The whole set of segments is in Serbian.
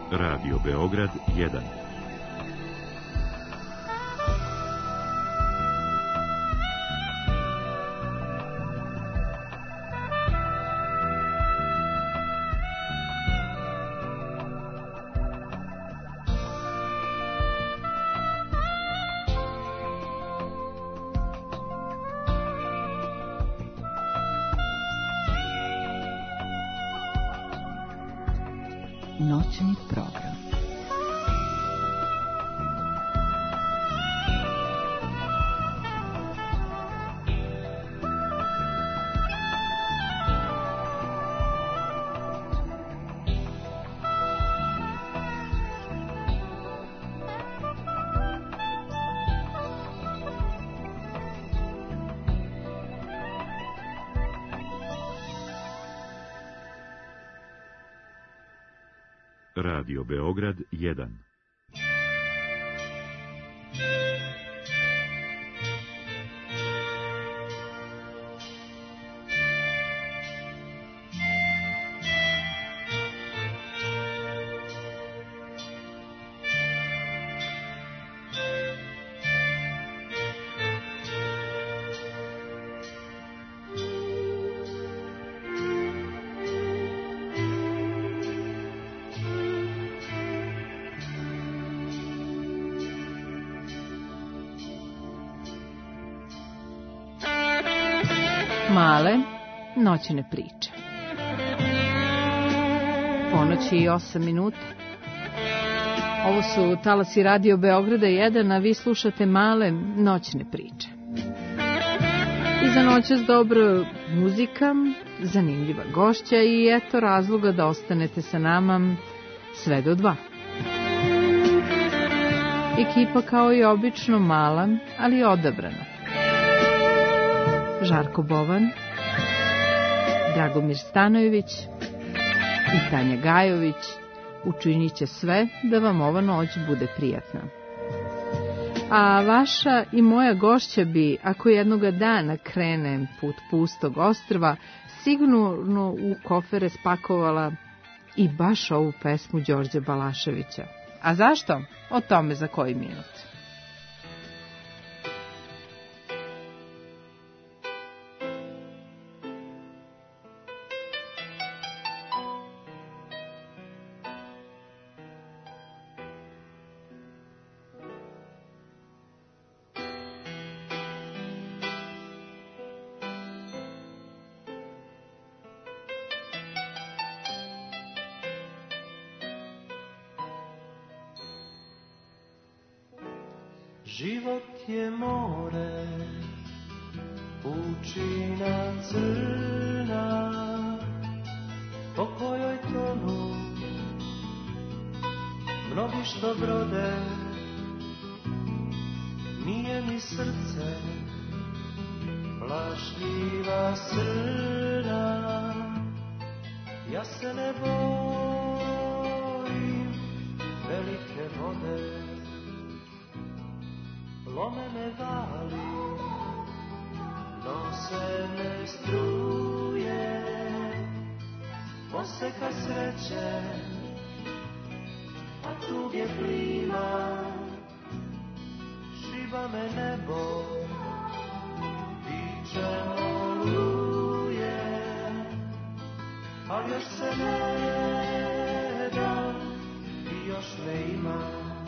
Radio Beograd 1. Noćni program. Radio Beograd 1. Male noćne priče. Ponoć je i 8 minuta. Ovo su talasi Radio Beograda 1, a vi slušate Male noćne priče. I za noćas dobro muzika, zanimljiva gošća i eto razloga da ostanete sa nama sve do 2. Ekipa kao i obično mala, ali odabrana. Žarko Bovan, Dragomir Stanojević i Tanja Gajović učinit će sve da vam ova noć bude prijatna. A vaša i moja gošća bi, ako jednoga dana krene put pustog ostrva, sigurno u kofere spakovala i baš ovu pesmu Đorđa Balaševića. A zašto? O tome za koji minut. Život je more, pučina crna, po kojoj tonu mnogi što brode. Nije mi srce plašljiva srna, ja se ne bojim velike vode. Lome me vali, nose me struje, poseka sreće, a tuge plima. Šiba me nebo, viče oluje, ali još se ne da i još me ima.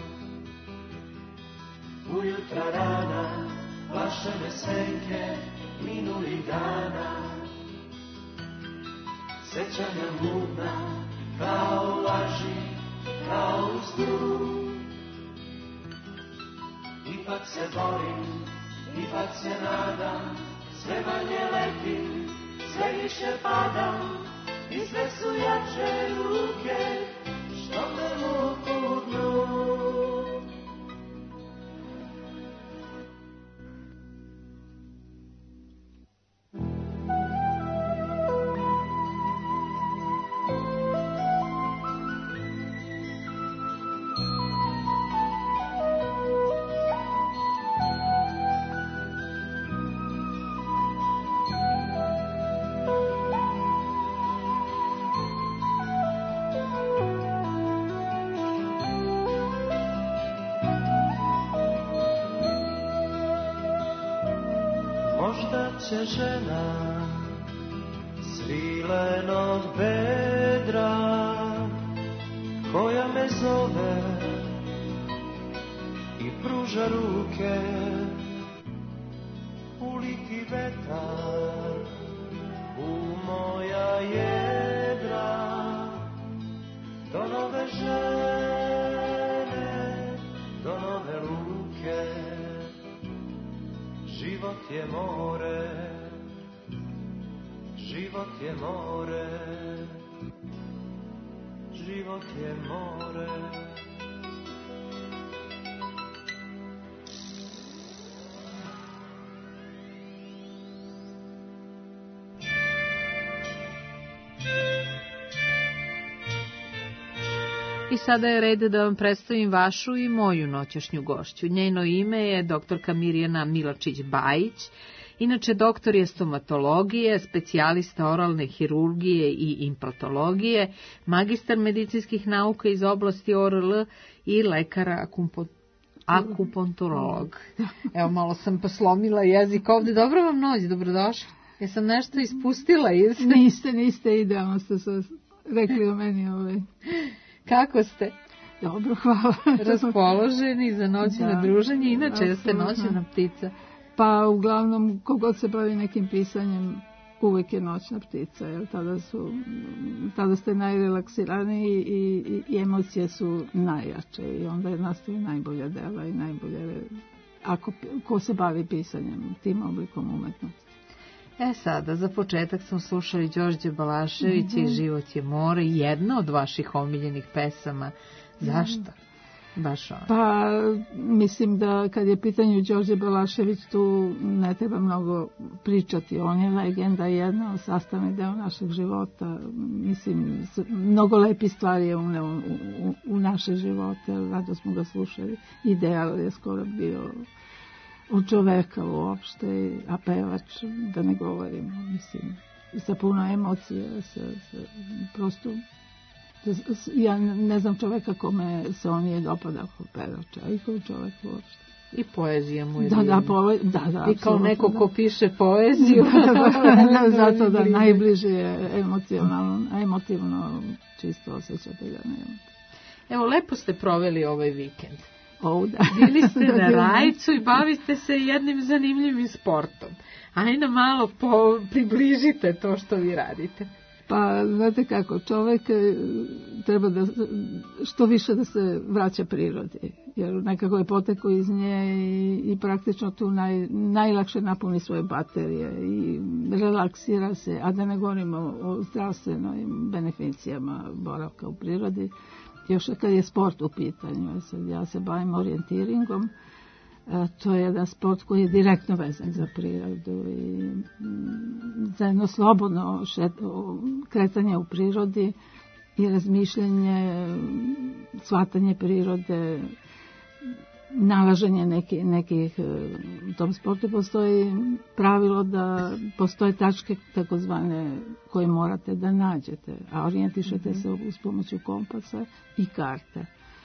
Ujutra rana, plašene senke minulih dana, sećanja mutna, kao laži, kao u snu. Ipak se borim, ipak se nadam, sve manje letim, sve više padam, i sve su jače ruke, što me vuku dnu. će žena svilenog bedra, koja me zove i pruža ruke, uliti vetar u moja jedra, do nove žene, do nove luke. Život je more, život je more, život je more. I sada je red da vam predstavim vašu i moju noćašnju gošću. Njeno ime je doktorka Mirjana Miločić-Bajić. Inače, doktor je stomatologije, specijalista oralne hirurgije i implantologije, magistar medicinskih nauka iz oblasti ORL i lekara akupunkturolog. Evo, malo sam poslomila jezik ovde. Dobro vam noć, dobrodošli. Jesam nešto ispustila? Niste, idealno ste se rekli o meni. Kako ste? Dobro, hvala. Raspoloženi za noćno druženje, inače ste noćna ptica. Pa uglavnom, kogod se bavi nekim pisanjem, uvijek je noćna ptica, jer tada ste najrelaksiraniji i emocije su najjače i onda nastaju najbolja dela i najbolje, ko se bavi pisanjem, tim oblikom umetnosti. Sada, za početak smo slušali Đorđe Balaševića i Život je more, jedna od vaših omiljenih pesama. Zašto? Baš ono. Pa, mislim da kad je pitanju Đorđe Balašević, tu ne treba mnogo pričati. On je legenda, jedna sastavni deo našeg života. Mislim, mnogo lepi stvari je uneo u naše živote. Rado smo ga slušali. Ideal je skoro bio od čoveka uopšte, a pevač, da ne govorimo, mislim, sa puno emocija, prosto, ja ne znam čoveka kome se on nije dopadao kao pevača, a i kao čovek uopšte. I poezija mu je da, i kao neko ko piše poeziju. Zato da najbliže je emotivno čisto osjećate ga. Evo, lepo ste proveli ovaj vikend. Da. Bili ste na Rajcu i bavite se jednim zanimljivim sportom. Ajde malo približite to što vi radite. Pa, znate kako, čovek treba da što više da se vraća prirodi, jer nekako je potekao iz nje i praktično tu najlakše napuni svoje baterije i relaksira se, a da ne govorimo o zdravstvenim beneficijama boravka u prirodi. Još kad je sport u pitanju, ja se bavim orijentiringom, to je jedan sport koji je direktno vezan za prirodu i za jedno slobodno kretanje u prirodi i razmišljanje, shvatanje prirode, nalaženje nekih, u tom sportu postoji pravilo da postoje tačke takozvane koje morate da nađete, a orijentišete se uz pomoću kompasa i karte.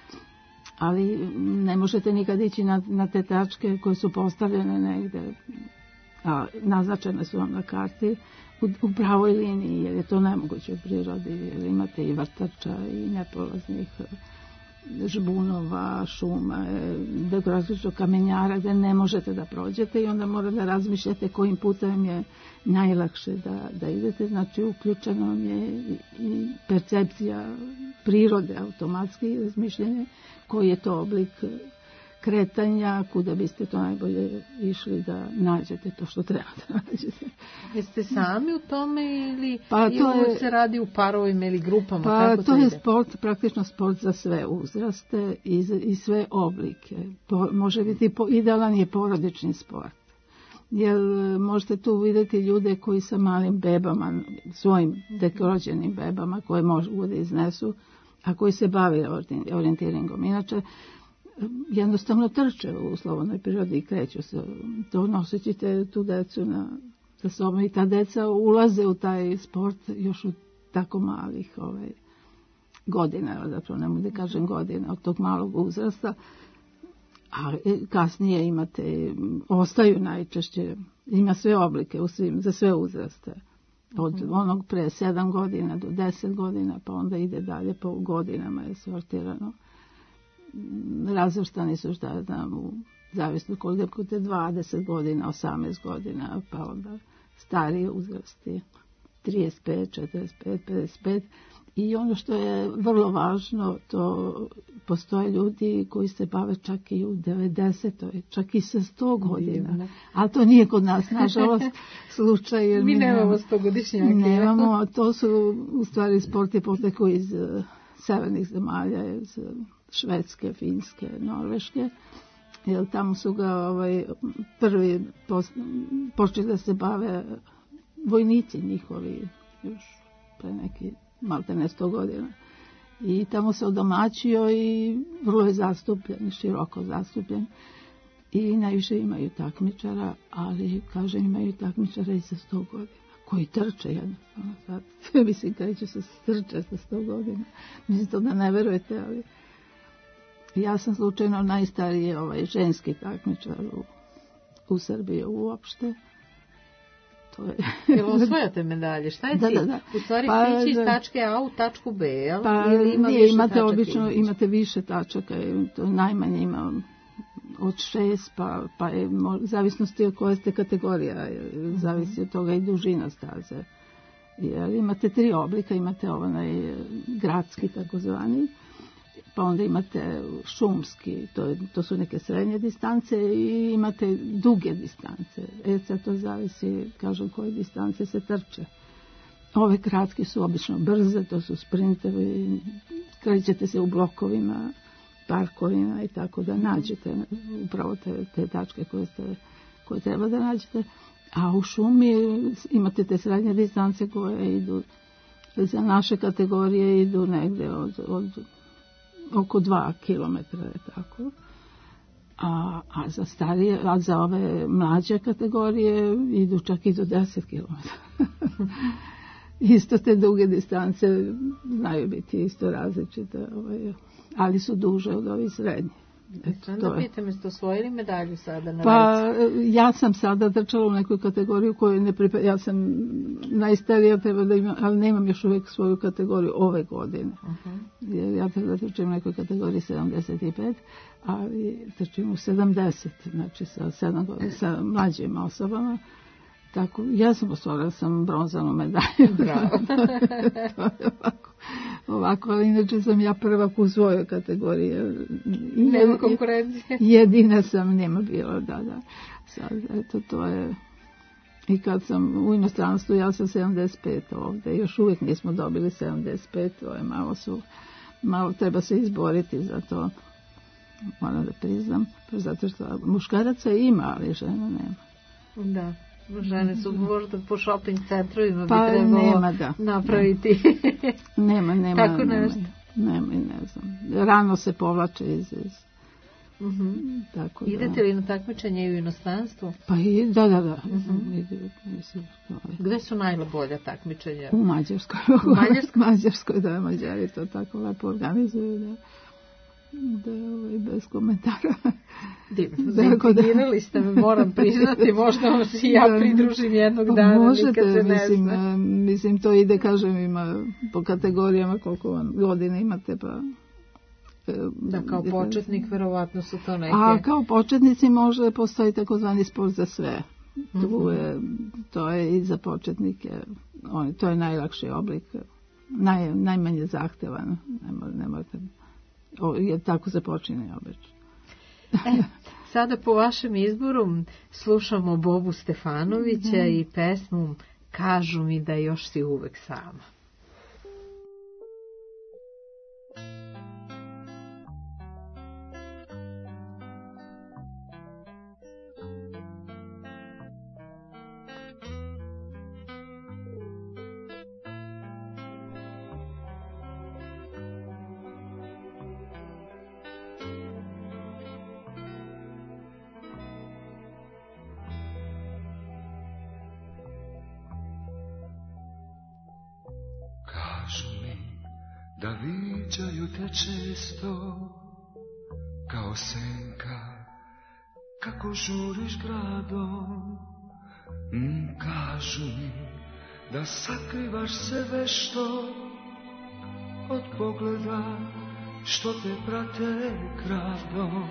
Ali ne možete nikad ići na te tačke koje su postavljene negde, a naznačene su vam na karti u pravoj liniji, jer je to nemoguće u prirodi, jer imate i vrtača i nepolaznih žbunova, šuma, različitog kamenjara gde ne možete da prođete i onda morate da razmišljate kojim putem je najlakše da idete. Znači, uključeno je i percepcija prirode, automatski razmišljanje, koji je to oblik kretanja, kuda biste to najbolje išli da nađete to što treba da nađete. Jeste sami u tome ili se radi u parovima ili grupama? Pa to je sport, praktično sport za sve uzraste i sve oblike. Može biti idealan je porodični sport. Jer možete tu vidjeti ljude koji sa malim bebama, svojim dekorođenim bebama koje mogu da iznesu, a koji se bave orijentiringom. Inače, jednostavno trče u slobodnoj prirodi i kreću se. To nosećete tu decu sa sobom i ta deca ulaze u taj sport još u tako malih godina, zapravo ne mogu da kažem godina, od tog malog uzrasta, A kasnije imate, ostaju najčešće, ima sve oblike za sve uzraste. Od onog pre 7 godina do 10 godina, pa onda ide dalje po godinama je sortirano. Razvrstani su, šta ja znam, u zavisno koliko te 20 godina, 18 godina, pa onda starije uzrasti, 35, 45, 55. I ono što je vrlo važno, to postoje ljudi koji se bave čak i u 90. čak i sa 100 godina. Ali to nije kod nas, nažalost, slučaj. Jer mi nemamo 100-godišnjake. Nemamo, to su u stvari sport je potekao iz severnih zemalja, iz Švedske, Finske, Norveške. Jer tamo su ga prvi počeli da se bave vojnici njihovi još pre neki malte ne 100 godina. I tamo se odomaćio i vrlo je zastupljen, široko zastupljen. I najviše imaju takmičara, ali, kažem, imaju takmičara i sa 100 godina, koji trče jednostavno. Sad, mislim, kreću se trče sa 100 godina. Mislim to da ne verujete, ali ja sam slučajno najstariji ženski takmičar u Srbiji uopšte. Jel osvajate medalje? Šta je cilj? Da. U stvari stići iz tačke A u tačku B, jel? Pa ili ima nije, više obično imate više tačaka, to najmanje ima od 6, pa je zavisnosti od koje ste kategorija, zavisi od toga i dužina staze. Jer imate 3 oblika, imate gradski takozvani, pa onda imate šumski, to su neke srednje distance i imate duge distance. Sad to zavisi, kažem, koje distance se trče. Ove kratki su obično brze, to su sprintevi, krećete se u blokovima, parkovima i tako da nađete upravo te tačke koje treba da nađete. A u šumi imate te srednje distance koje idu, za naše kategorije idu negde od oko 2 kilometra, je tako. A za starije, a za ove mlađe kategorije idu čak i do 10 kilometra. Isto te duge distance znaju biti isto različite, ali su duže od ovih srednjih. Da pitam, jeste osvojili medalju sada na Pa ja sam sada trčala u nekoj kategoriju koju ne pripada. Ja sam najstarija, treba da imam, ali nemam još uvijek svoju kategoriju ove godine. Jer ja treba da trčim u nekoj kategoriji 75, ali trčim u 70, znači sa mlađim osobama. Tako, ja sam osvojila bronzanu medalju. Bravo. To je ovako, ali inače sam ja prvak u svojoj kategoriji. Nema konkurencije. Jedina sam, nema bilo, da. Sad, eto, to je... I kad sam u inostranstvu, ja sam 75 ovdje, još uvijek nismo dobili 75, to je malo treba se izboriti za to, moram da priznam, zato što muškaraca ima, ali žena nema. Da. Žene su možda po shopping centrovima bi trebalo napraviti. Nema. Tako nešto. Nema, ne znam. Rano se povlače iz... Tako idete li na takmičenje u inostranstvu? Pa da. Gde su najbolja takmičenja? U Mađarskoj. Mađarskoj, da, Mađari to tako lepo organizuju, da bez komentara. Zaintrigirali ste me, moram priznati, možda vam se ja pridružim jednog dana. Možete, mislim, to ide, kažem, ima po kategorijama koliko vam godine imate, pa... Da, kao početnik, verovatno su to neke... A kao početnici može postoji takozvani sport za sve. To je i za početnike, to je najlakši oblik, najmanje zahtevan, ne morate... Jer tako započinje obično. Sada po vašem izboru slušamo Bobu Stefanovića i pesmu Kažu mi da još si uvek sama. Da viđaju te često kao senka kako žuriš gradom. Kažu mi da sakrivaš se vešto od pogleda što te prate kradom.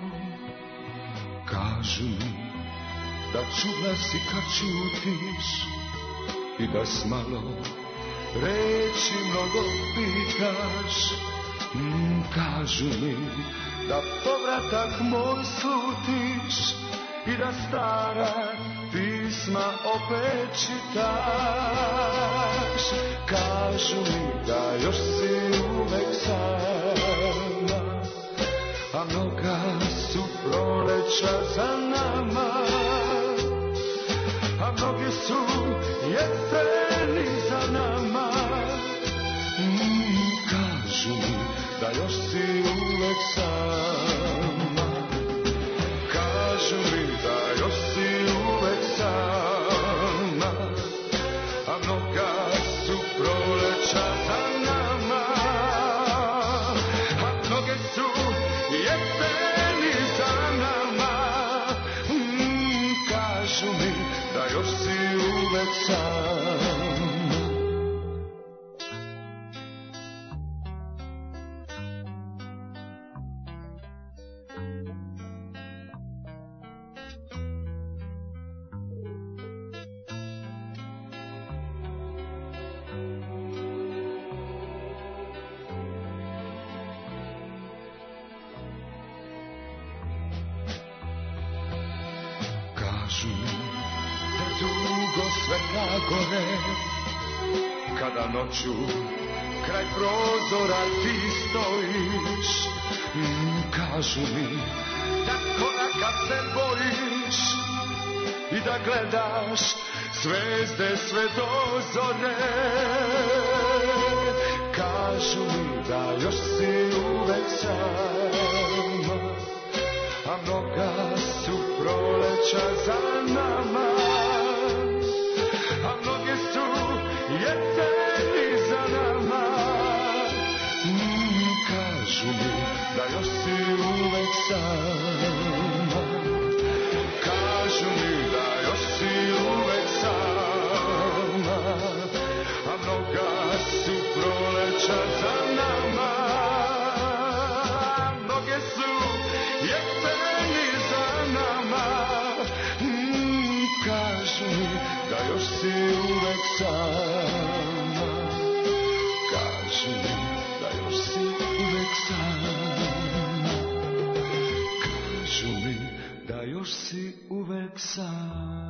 Kažu mi da čudna si kad čutiš i da s malo reći mnogo pitaš. Kažu mi da povratak moj slutiš i da stara pisma opet čitaš. Kažu mi da još si uvek sama, a mnoga su proleća za nama, a mnogi su jeseni za nama. Kažu mi da još si uvek sama, kažu mi da još si uvek sama, a mnoga su proleća za nama, a mnoge su jeseni za nama. Kažu mi da još si uvek sama. Kada noću kraj prozora ti stojiš, kažu mi da koraka se bojiš i da gledaš zvezde sve do zore. Kažu mi da još si uvek sama, a mnoga su proleća za nama, a mnoge su jeseni za nama. Kažu mi da još si uvek sama, kažu mi da još si uvek sama, a mnoga su proleća za nama, a mnoge su jeseni za nama. Kažu mi da još si uvek sama, kažu mi da još si uvek sama, kažu mi da još si uvek sama.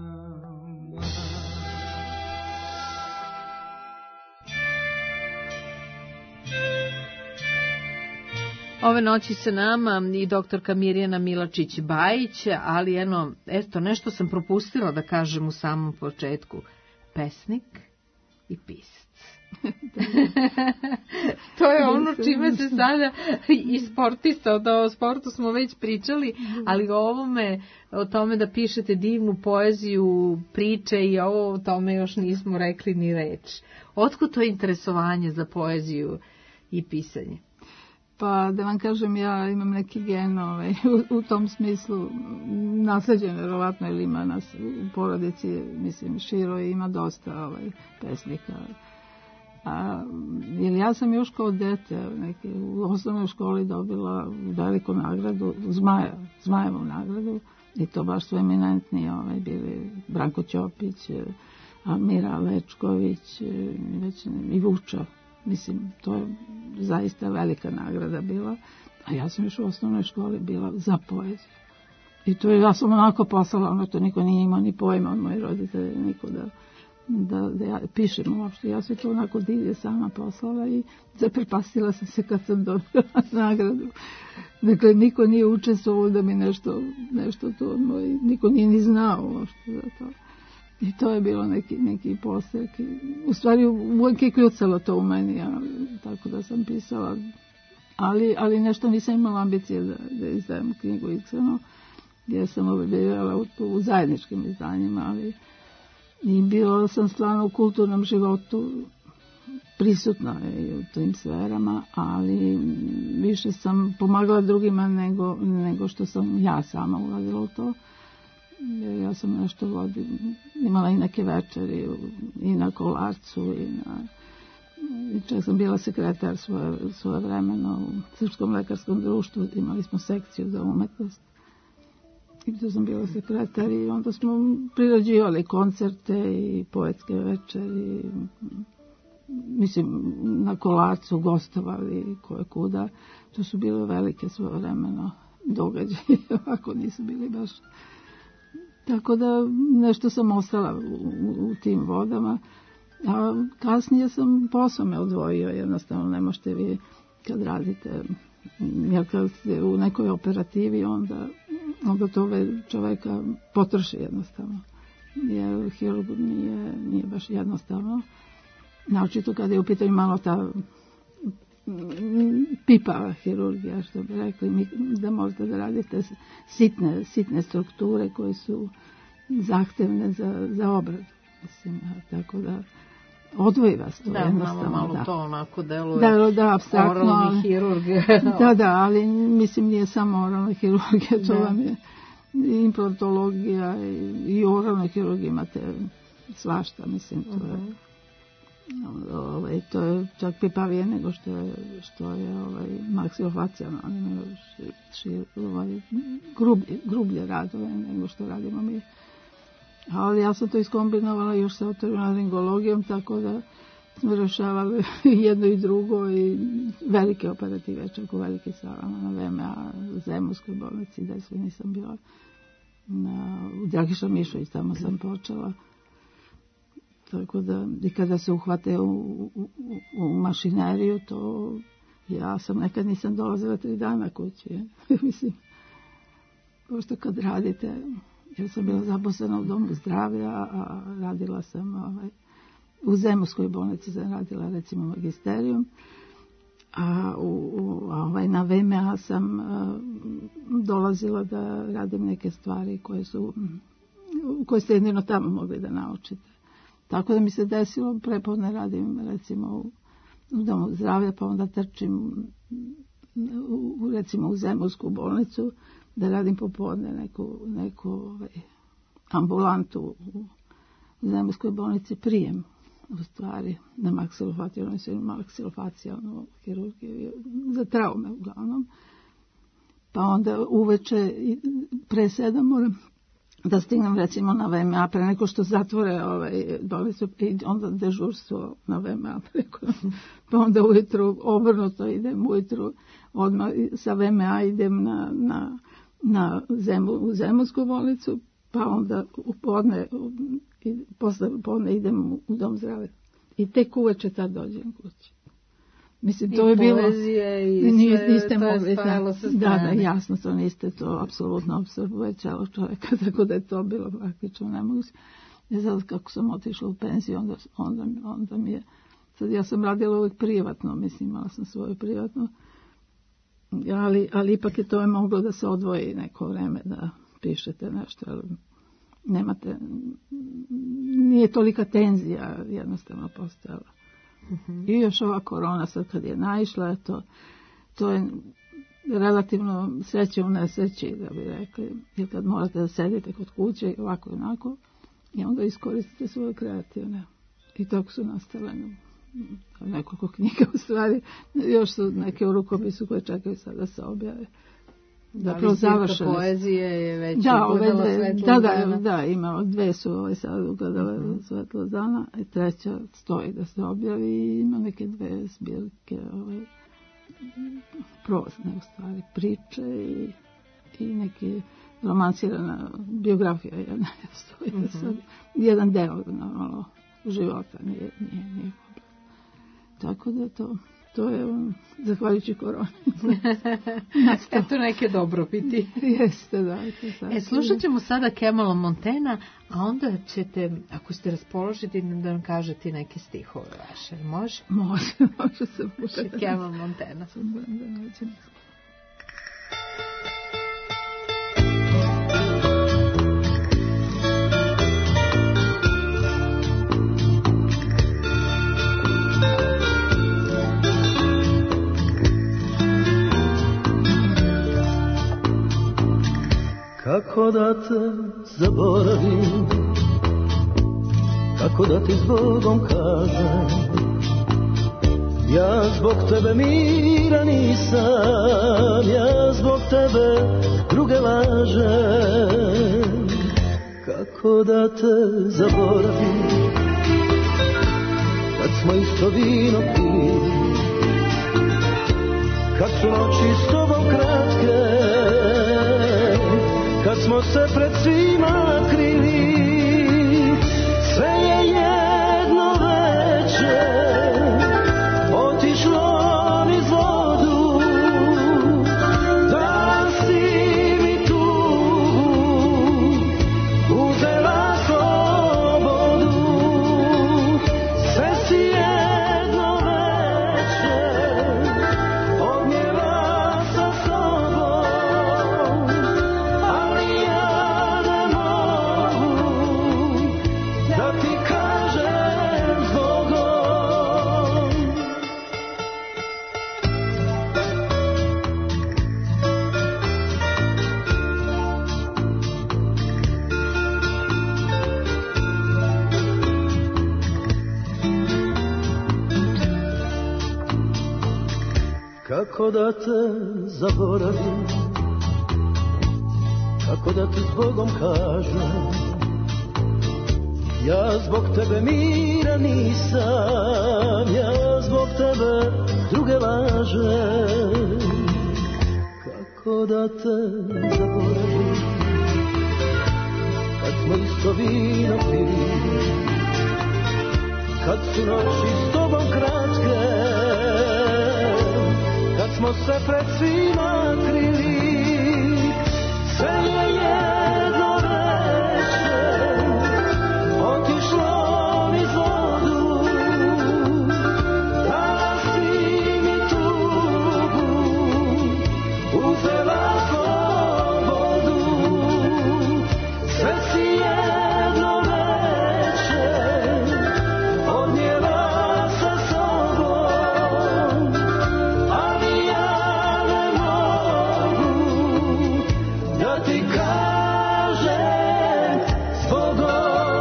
Ove noći sa nama i doktorka Mirjana Milačić-Bajić, ali eto, nešto sam propustila da kažem u samom početku. Pesnik i pisac. To je ono čime se stavlja i sportista, o sportu smo već pričali, ali o tome da pišete divnu poeziju, priče i o tome još nismo rekli ni reč. Otkud to interesovanje za poeziju i pisanje? Pa da vam kažem, ja imam neki gen u tom smislu nasleđen, verovatno, ili ima nas u porodici, mislim, širo ima dosta pesnika. Jer ja sam još kao dete u osnovnoj školi dobila veliku nagradu, Zmajevu nagradu, i to baš su eminentni bili Branko Ćopić, Mira Lečković i Vuča. Mislim, to je zaista velika nagrada bila, a ja sam još u osnovnoj školi bila za poeziju. I to ja sam onako poslala, to niko nije imao ni pojma od mojih roditelja, niko da ja pišem uopšte. Ja sam to onako divlje sama poslala i zaprepastila sam se kad sam dobila nagradu. Dakle, niko nije učestvovao da mi nešto to, niko nije ni znao uopšte za to. I to je bilo neki postek. U stvari, uvijek je kljucalo to u meni, tako da sam pisala. Ali nešto nisam imala ambicije da izdajem knjigu iskreno, jer sam objavljivala u zajedničkim izdanjima, ali i bila sam stvarno u kulturnom životu prisutno je u tim sferama, ali više sam pomagala drugima nego što sam ja sama ulazila u to. Ja sam nešto imala i neke večeri i na Kolarcu i čak sam bila sekretar svoje vremeno u Srpskom lekarskom društvu, imali smo sekciju za umetnost i tu sam bila sekretar i onda smo priređivali koncerte i poetske večeri, mislim na Kolarcu gostovali koje kuda, to su bile velike svoje vremeno događaje, ovako nisu bili baš. Tako da nešto sam ostala u tim vodama, a kasnije sam posao me odvojio, jednostavno ne možete vi kad radite, jer kad ste u nekoj operativi onda to čoveka potroši jednostavno, jer hirurg nije baš jednostavno, naočito kada je u pitanju malo ta pipava hirurgija, što bi rekli, da možete da radite sitne strukture koje su zahtevne za obradu. Mislim, tako da odvoji vas to jednostavno. Malo to onako deluje. Da, apstraktno. Oralni hirurg. Da, ali mislim nije samo oralna hirurgija, to vam je implantologija i oralna hirurgija, imate svašta, mislim, to je. To je čak pipavije nego što je maksilofacijalno, grublje radove nego što radimo mi. Ali ja sam to iskombinovala još sa otorinolaringologijom, tako da smo rešavali jedno i drugo i velike operative, čak u velikim salama na VMA, u Zemunskoj bolnici, gde sve nisam bila. U Dragiša Mišović, tamo sam počela. Tako da, i kada se uhvate u mašineriju, to ja sam nekad nisam dolazila 3 dana kući. Mislim, pošto kad radite, jer sam bila zaposlena u domu zdravlja, a radila sam u Zemunskoj bolnici, sam radila recimo magisterijum, a na VMA sam dolazila da radim neke stvari koje ste jedino tamo mogli da naučite. Tako da mi se desilo, prepodne radim recimo u domu zdravlja, pa onda trčim recimo u Zemunsku bolnicu da radim popodne neku ambulantu u Zemunskoj bolnici, prijem u stvari na maksilofacijalnu hirurgiju, za traume uglavnom. Pa onda uveče pre 7 moram da stignem recimo na VMA pre neko što zatvore bolnicu i onda dežurstvo na VMA preko. Pa onda ujutru obrnuto idem ujutru, odmah sa VMA idem u Zemunsku bolnicu, pa onda posle podne idem u dom zdravlja. I tek uveče tad dođem kući. Mislim, to je bilo... I poezije i niste sve mogli, stajalo sa strane. Da, jasno, to niste, to apsolutno apsorbuje čelo čovjeka, tako da je to bilo praktično nemoguće. Ne znam kako sam otišla u penziju, onda mi je... Sad ja sam radila uvijek privatno, mislim, imala sam svoje privatno, ali ipak je to moglo da se odvoji neko vreme da pišete nešto, ali nemate... Nije tolika tenzija jednostavno postojala. I još ova korona sad kad je naišla, to je relativno sreće u nesreći, da bi rekli, jer kad morate da sedite kod kuće i ovako i onako, i onda iskoristite svoje kreativne. I tako su nastale nekoliko knjiga u stvari, još su neke u rukopisu koje čekaju sad da se objave. Da završene. Poezije je već ugledala svetlo dana. Da, ima 2 su sad ugledale svetlo dana, i 3 stoji da se objavi i ima neke 2 zbirke prozne u stvari priče i neke romansirana biografija jedna stoji da sad, jedan deo normalno života nije. Tako da to je zahvaljujući koroni. Eto neke dobrobiti. Jeste, da. Slušat ćemo sada Kemala Montaignea, a onda ćete, ako ste raspoloženi, da nam kažete neke stihove vaše. Može? Može se pušati. Kemal Montaignea. Kako da te zaboravim, kako da ti zbogom kažem, ja zbog tebe mira nisam, ja zbog tebe druge lažem. Kako da te zaboravim, kad smo isto vino pili, kad su noći s tobom kratke, kad smo se pred svima krili, sve je jedno večer otišlo niz vodu. Da si mi tugu uzela slobodu, sve si jedno večer odnijela sa sobom, ali ja ne mogu da ti kažem zbogom. Kako da te zaboravim, kako da ti zbogom kažem, ja zbog tebe mira nisam, ja zbog tebe druge lažem. Kako da te zaboravim, kad smo isto vino pili, kad su noći s tobom kratke, kad smo se pred svima krili, sve je jedno večer otišlo niz vodu. Da si mi tugu uzela slobodu, sve si jedno večer odnijela sa sobom, ali ja ne mogu da ti kažem zbogom.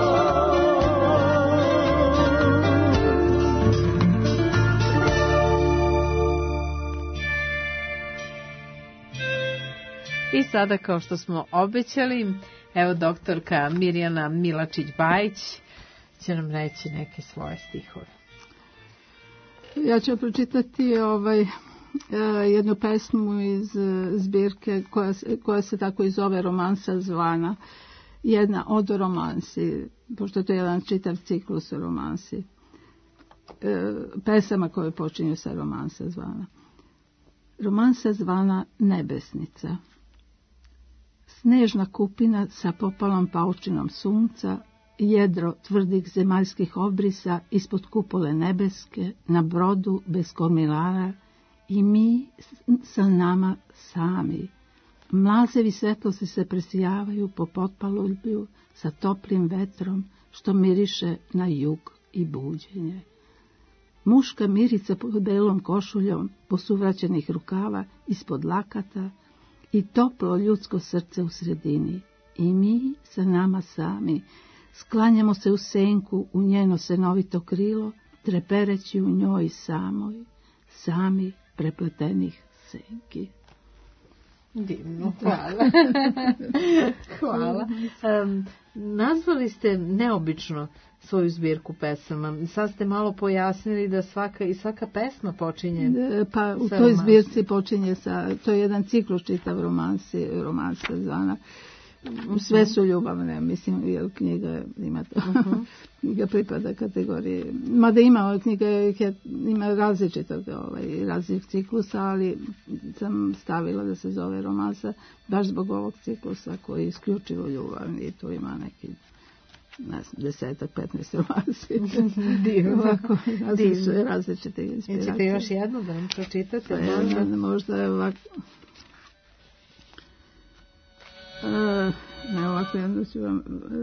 I sada, kao što smo obećali, evo doktorka Mirjana Milačić-Bajić će nam reći neke svoje stihove. Ja ću pročitati jednu pesmu iz zbirke koja se tako i zove Romansa zvana. Jedna od romansi, pošto to je jedan čitav ciklus romansi. Pesama koje počinju sa Romansa zvana. Romansa zvana Nebesnica. Snežna kupina sa popalom paučinom sunca, jedro tvrdih zemaljskih obrisa ispod kupole nebeske, na brodu bez kormilara, i mi sa nama sami. Mlazevi svetlosti se presijavaju po potpalulju sa toplim vetrom, što miriše na jug i buđenje. Muška mirica pod belom košuljom, posuvraćenih rukava ispod lakata i toplo ljudsko srce u sredini. I mi sa nama sami sklanjamo se u senku, u njeno senovito krilo, trepereći u njoj samoj, sami prepletenih senki. Divno, hvala. Hvala. Nazvali ste neobično svoju zbirku pesama. Sad ste malo pojasnili da svaka pesma počinje pa u toj zbirci počinje to je jedan ciklus čitav romanska zvana. Sve su ljubavne, mislim, jer knjiga ima to. Knjiga pripada kategoriji. Mada ima knjiga, ima različitih ciklusa, ali sam stavila da se zove romansa baš zbog ovog ciklusa koji je isključivo ljubavni i tu ima neki 10-15 romansi. Divno. Različite inspiracije. Ćete još jednu da nam pročitate? Možda je ovako. Ne, ovako jednu ću vam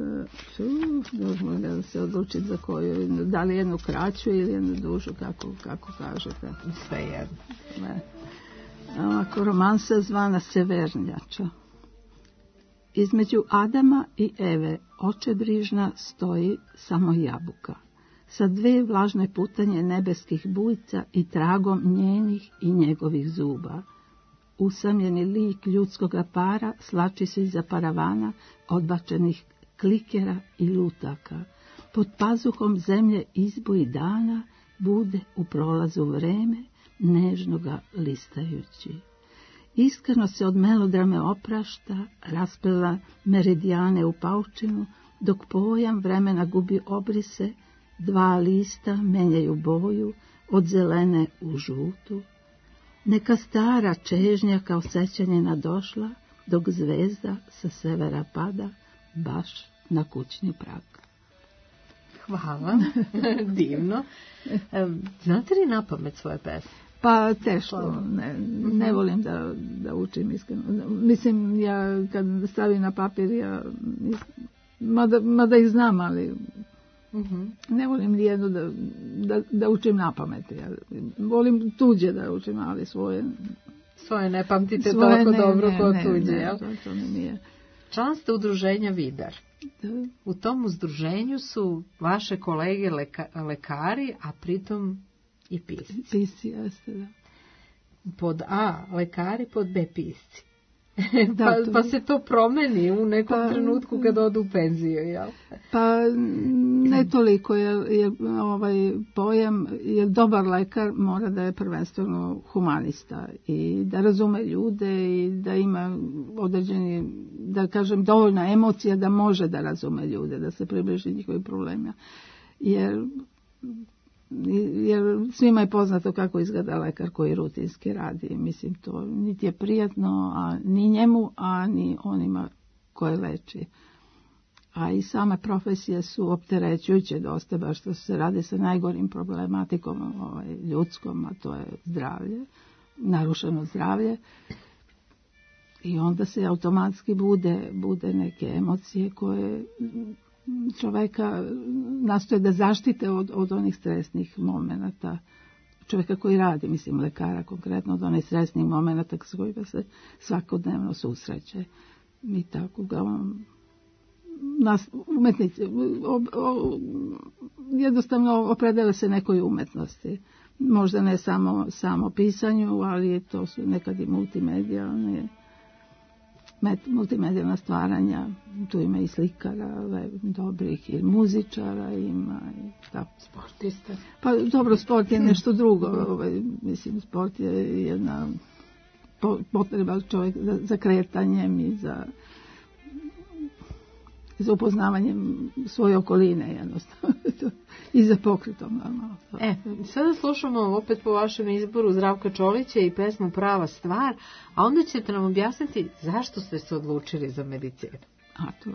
da se odlučiti za koju, da li jednu kraću ili jednu dužu, kako kažete. Sve jedno. Ovako, romansa zvana Severnjača. Između Adama i Eve očebrižna stoji samo jabuka, sa 2 vlažne putanje nebeskih bujica i tragom njenih i njegovih zuba. Usamljeni lik ljudskoga para slači se iza paravana odbačenih klikera i lutaka. Pod pazuhom zemlje izboji dana bude u prolazu vreme, nežno ga listajući. Iskreno se od melodrame oprašta, rasplela meridijane u paučinu, dok pojam vremena gubi obrise, 2 lista menjaju boju od zelene u žutu. Neka stara čežnja kao sećanje nadošla, dok zvezda sa severa pada baš na kućni prag. Hvala, divno. Znate li napamet svoje pesme? Pa teško, ne volim da učim iskreno. Mislim, ja kad stavim na papir, mada ih znam, ali ne volim nijedno da učim napamet. Ja volim tuđe da učim, ali svoje ne pamtite toliko dobro kao tuđe. To ne nije. Član ste udruženja Vidar. Da. U tom udruženju su vaše kolege lekari, a pritom i pisci. Pisci, jeste, da. Pod A lekari, pod B pisci. Pa se to promeni u nekom trenutku kad odu u penziju, jel? Pa ne toliko, jer ovaj pojam, jer dobar lekar mora da je prvenstveno humanista i da razume ljude i da ima određeni, da kažem, dovoljna emocija da može da razume ljude, da se približi njihovim problemima. Jer svima je poznato kako izgleda lekar koji rutinski radi. Mislim, to niti je prijatno, a ni njemu, a ni onima koje leči. A i same profesije su opterećujuće dosta, baš što se radi sa najgorim problematikom ljudskom, a to je zdravlje, narušeno zdravlje. I onda se automatski bude neke emocije koje čoveka nastoje da zaštite od onih stresnih momenata. Čovjeka koji radi, mislim lekara konkretno, od onih stresnih momenata s kojima se svakodnevno susreće. I tako ga nas umetnici jednostavno opredele se nekoj umetnosti. Možda ne samo pisanju, ali to su nekad i multimedijalna stvaranja, tu ima i slikara, dobrih i muzičara, ima i tako. Sportista. Pa dobro, sport je nešto drugo, mislim, sport je jedna potreba čovjek za kretanjem i za upoznavanjem svoje okoline, jednostavno, i za pokretom, normalno. Sada slušamo opet po vašem izboru Zdravka Čolića i pesmu Prava stvar, a onda ćete nam objasniti zašto ste se odlučili za medicinu. A to...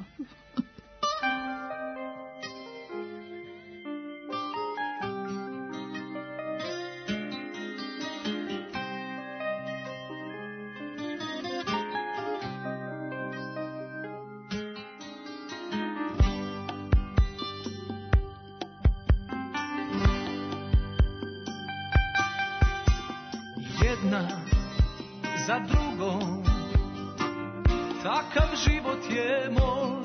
za drugom, takav život je moj.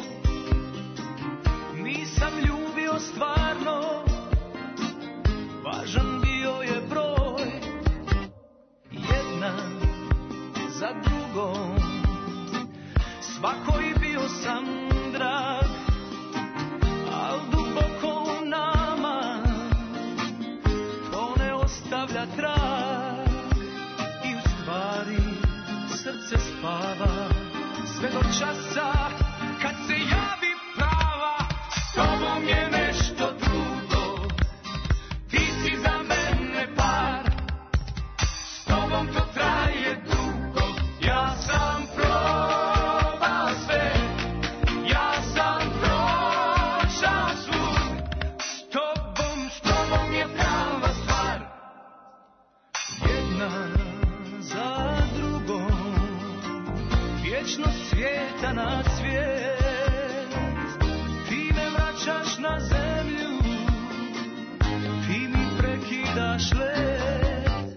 Nisam ljubio stvarno, važan bio je broj. Jedna za drugom, svakoj bio sam drag, al duboko u nama to ne ostavlja trag. Srce spava sve do časa kad se javi prava. S tobom je nešto drugo, ti si za mene par. S tobom to traje dugo, ja sam probao sve, ja sam prošao svud. S tobom je prava stvar. Jedna za vječno svijeta na svijet, ti me vraćaš na zemlju, ti mi prekidaš let.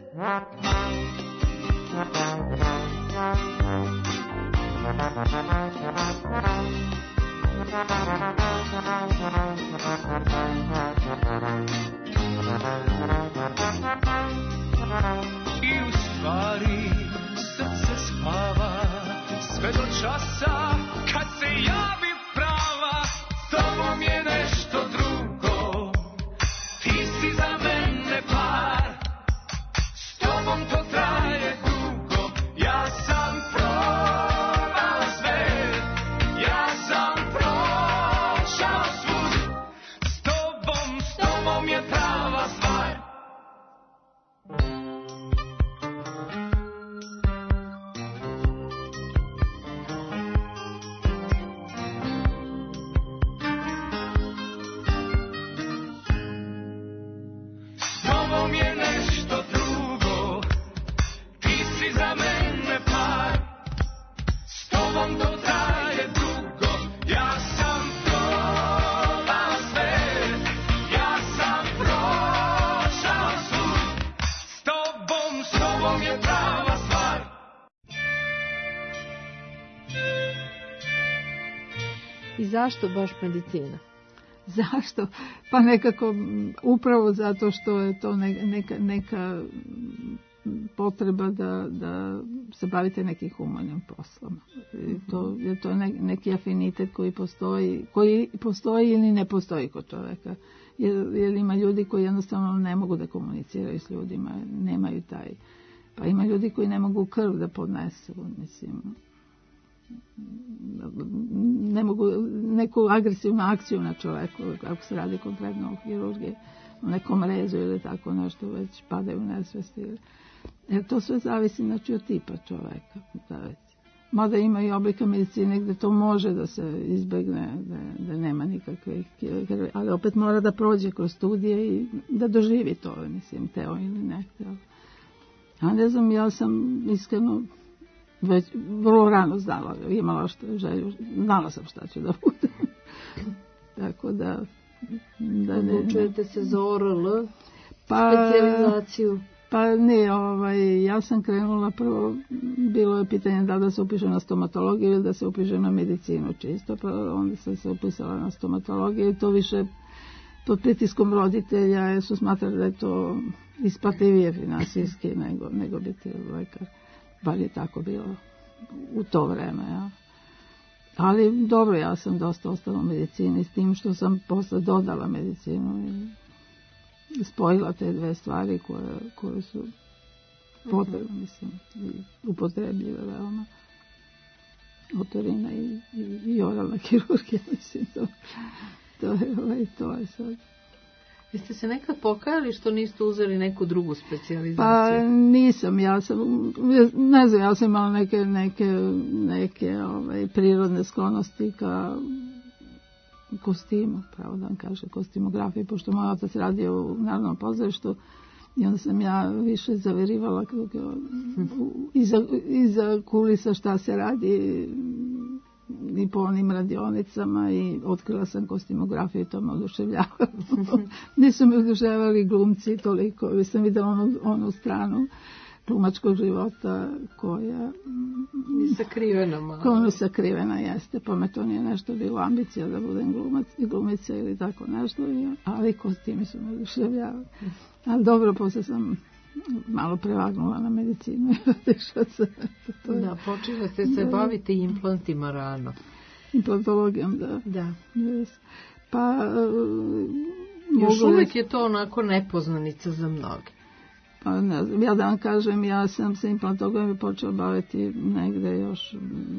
zašto baš medicina? Zašto? Pa nekako upravo zato što je to neka potreba da se bavite nekim humanim poslom. To je neki afinitet koji postoji ili ne postoji kod čovjeka. Jer ima ljudi koji jednostavno ne mogu da komuniciraju s ljudima, nemaju taj. Pa ima ljudi koji ne mogu krv da podnesu, mislim. Ne mogu neku agresivnu akciju na čovjeku, ako se radi konkretno o hirurgiji, o nekom rezu ili tako nešto, već padaju u nesvesti. Jer to sve zavisi, znači, od tipa čovjeka. Mada ima i oblika medicine gdje to može da se izbegne, da nema nikakvih, ali opet mora da prođe kroz studije i da doživi to, mislim, teo ili ne teo. A ne znam, ja sam iskreno već vrlo rano znala, imala želju, znala sam šta ću da budem. Tako da odlučujete se za ORL, specijalizaciju? Pa ne, ja sam krenula prvo, bilo je pitanje da se upišem na stomatologiju ili da se upišem na medicinu čisto, pa onda sam se upisala na stomatologiju i to više pod pritiskom roditelja, jer su smatrali da je to isplativije finansijski nego biti lekar. Bar je tako bilo u to vreme. Ja. Ali dobro, ja sam dosta ostala u medicini s tim što sam posle dodala medicinu i spojila te dve stvari koje su potrebne, mislim, i upotrebljive veoma. Otorina i oralna hirurgija, mislim, to je sad. Jeste se nekad pokajali što niste uzeli neku drugu specijalizaciju? Pa nisam, ja sam imala neke prirodne sklonosti ka kostimu, pravo da vam kaže, kostimografiji, pošto moj otac radio u Narodnom pozorištu i onda sam ja više zaverivala iza kulisa šta se radi i po onim radionicama i otkrila sam kostimografiju i to me oduševljavalo. Nisu me oduševljavali glumci toliko, jer sam vidjela onu stranu glumačkog života koja je sakrivena malo. Koja sakrivena jeste, pa me to nije nešto bilo ambicija da budem glumica ili tako nešto, ali kostimi su me oduševljavali. Ali dobro, posle sam malo prevagnula na medicinu. Da, počela ste se baviti implantima rano. Implantologijom, da. Pa još uvijek je to onako nepoznanica za mnoge. Pa ne znam, ja da vam kažem, ja sam se implantologijom počela baviti negde još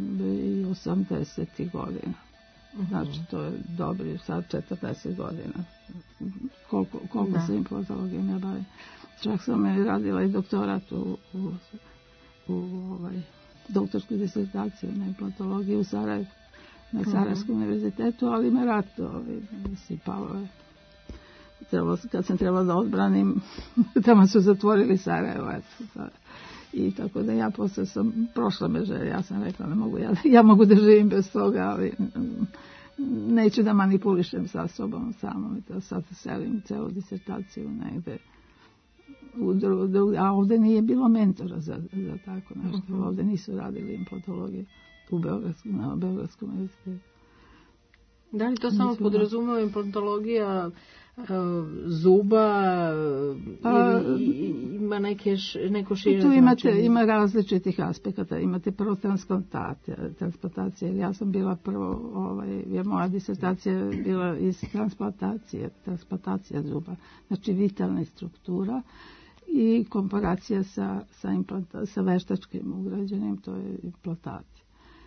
80. godina. Znači, to je dobri, sad 40 godina. Koliko se implantologijom ja bavim. Čak sam radila i doktorat u doktorskoj disertaciji na implantologiji u Sarajevu, na Sarajevskom univerzitetu, ali me rat sipalo je. Kad sam trebala da odbranim, tamo su zatvorili Sarajevo. I tako da ja posle sam, prošla me želja, ja sam rekla, ne mogu, ja mogu da živim bez toga, ali neću da manipulišem sa sobom samom. Sad selim celu disertaciju negde. A ovdje nije bilo mentora za tako nešto. Ovdje nisu radili implantologije na Beogradskom univerzitetu. Da li to samo podrazumeva implantologija zuba ili ima neko šire značenje? Ima različitih aspekata. Imate prvo transplantacije. Ja sam bila prvo, jer moja disertacija je bila iz transplantacija zuba. Znači vitalna struktura i komparacija sa veštačkim ugrađenim, to je implantacija.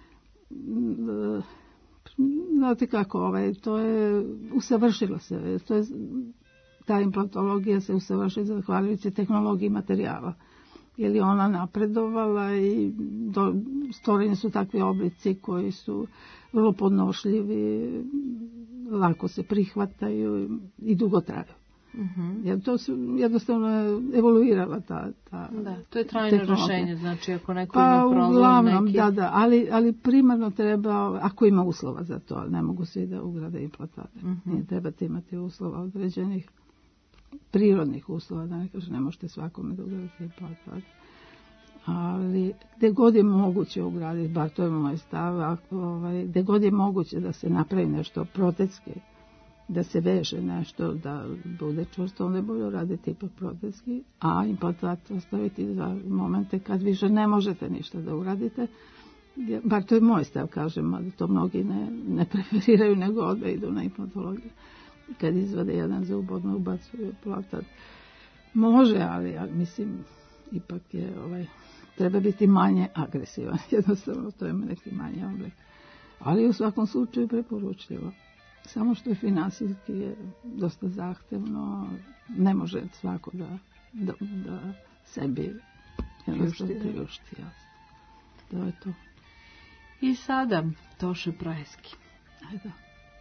Znate kako, to je usavršilo se, ta implantologija se usavršila zahvaljujući tehnologiji materijala, jer je ona napredovala i stvoreni su takvi oblici koji su vrlo podnošljivi, lako se prihvataju i dugo traju. Jer to su jednostavno evoluirala ta da, to je trajno rješenje, znači ako neko ima problem uglavnom, neki... ali primarno treba, ako ima uslova za to, ne mogu svi da ugrade implantate. Trebate imati uslova određenih prirodnih uslova, da ne kažem, ne možete svakome da ugradite implantate. ali gde god je moguće ugraditi, bar to je moj stav, gde god je moguće da se napravi nešto protetski, da se veže nešto, da bude čvrsto, onda je bolje raditi ipak protetski, a implantat ostaviti za momente kad više ne možete ništa da uradite. Bar to je moj stav, kažem, ali to mnogi ne preferiraju, nego odmah idu na implantologiju. Kad izvade jedan zub, odmah ubacuju implantat. Može, ali mislim, ipak je, treba biti manje agresivan. Jednostavno, to je neki manji oblik. Ali u svakom slučaju preporučljivo. Samo što je finansijski je dosta zahtevno, ne može svako da sebi priušti. To je to. I sada Toše Prajeski. Ajde.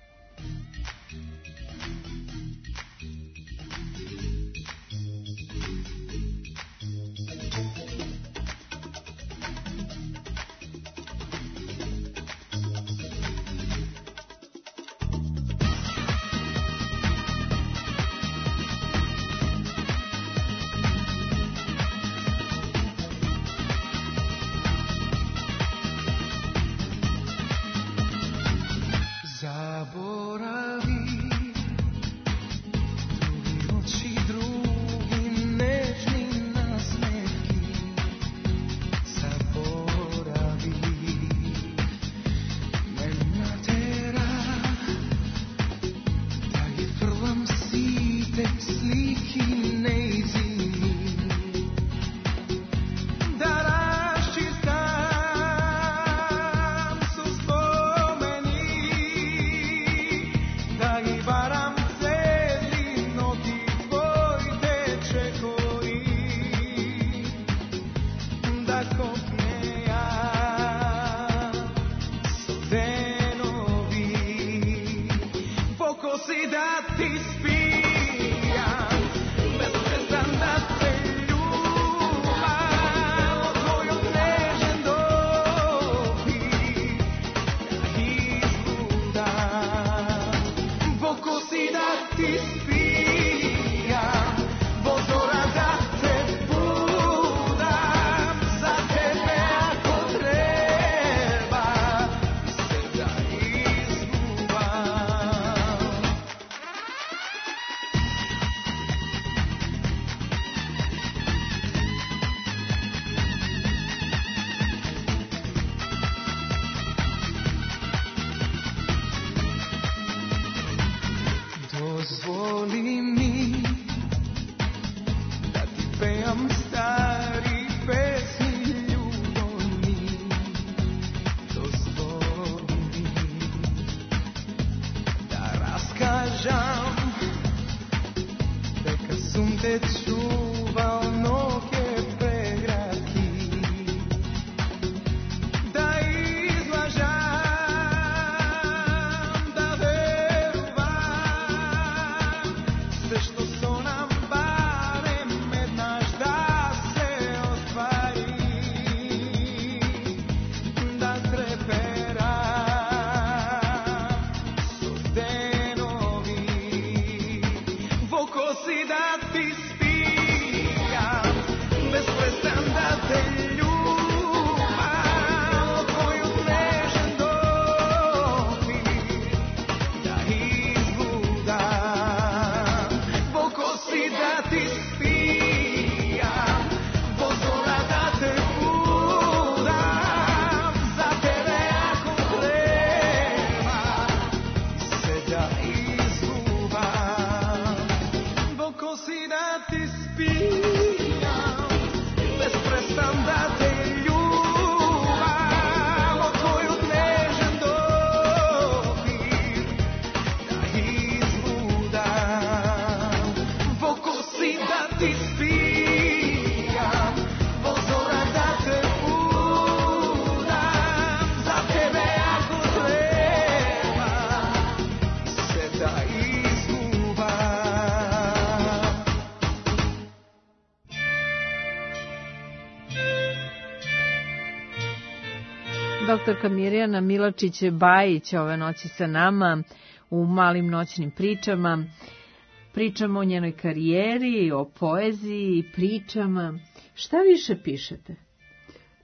Doktorka Mirjana Milačić-Bajić ove noći sa nama u Malim noćnim pričama. Pričamo o njenoj karijeri, o poeziji, pričama. Šta više pišete?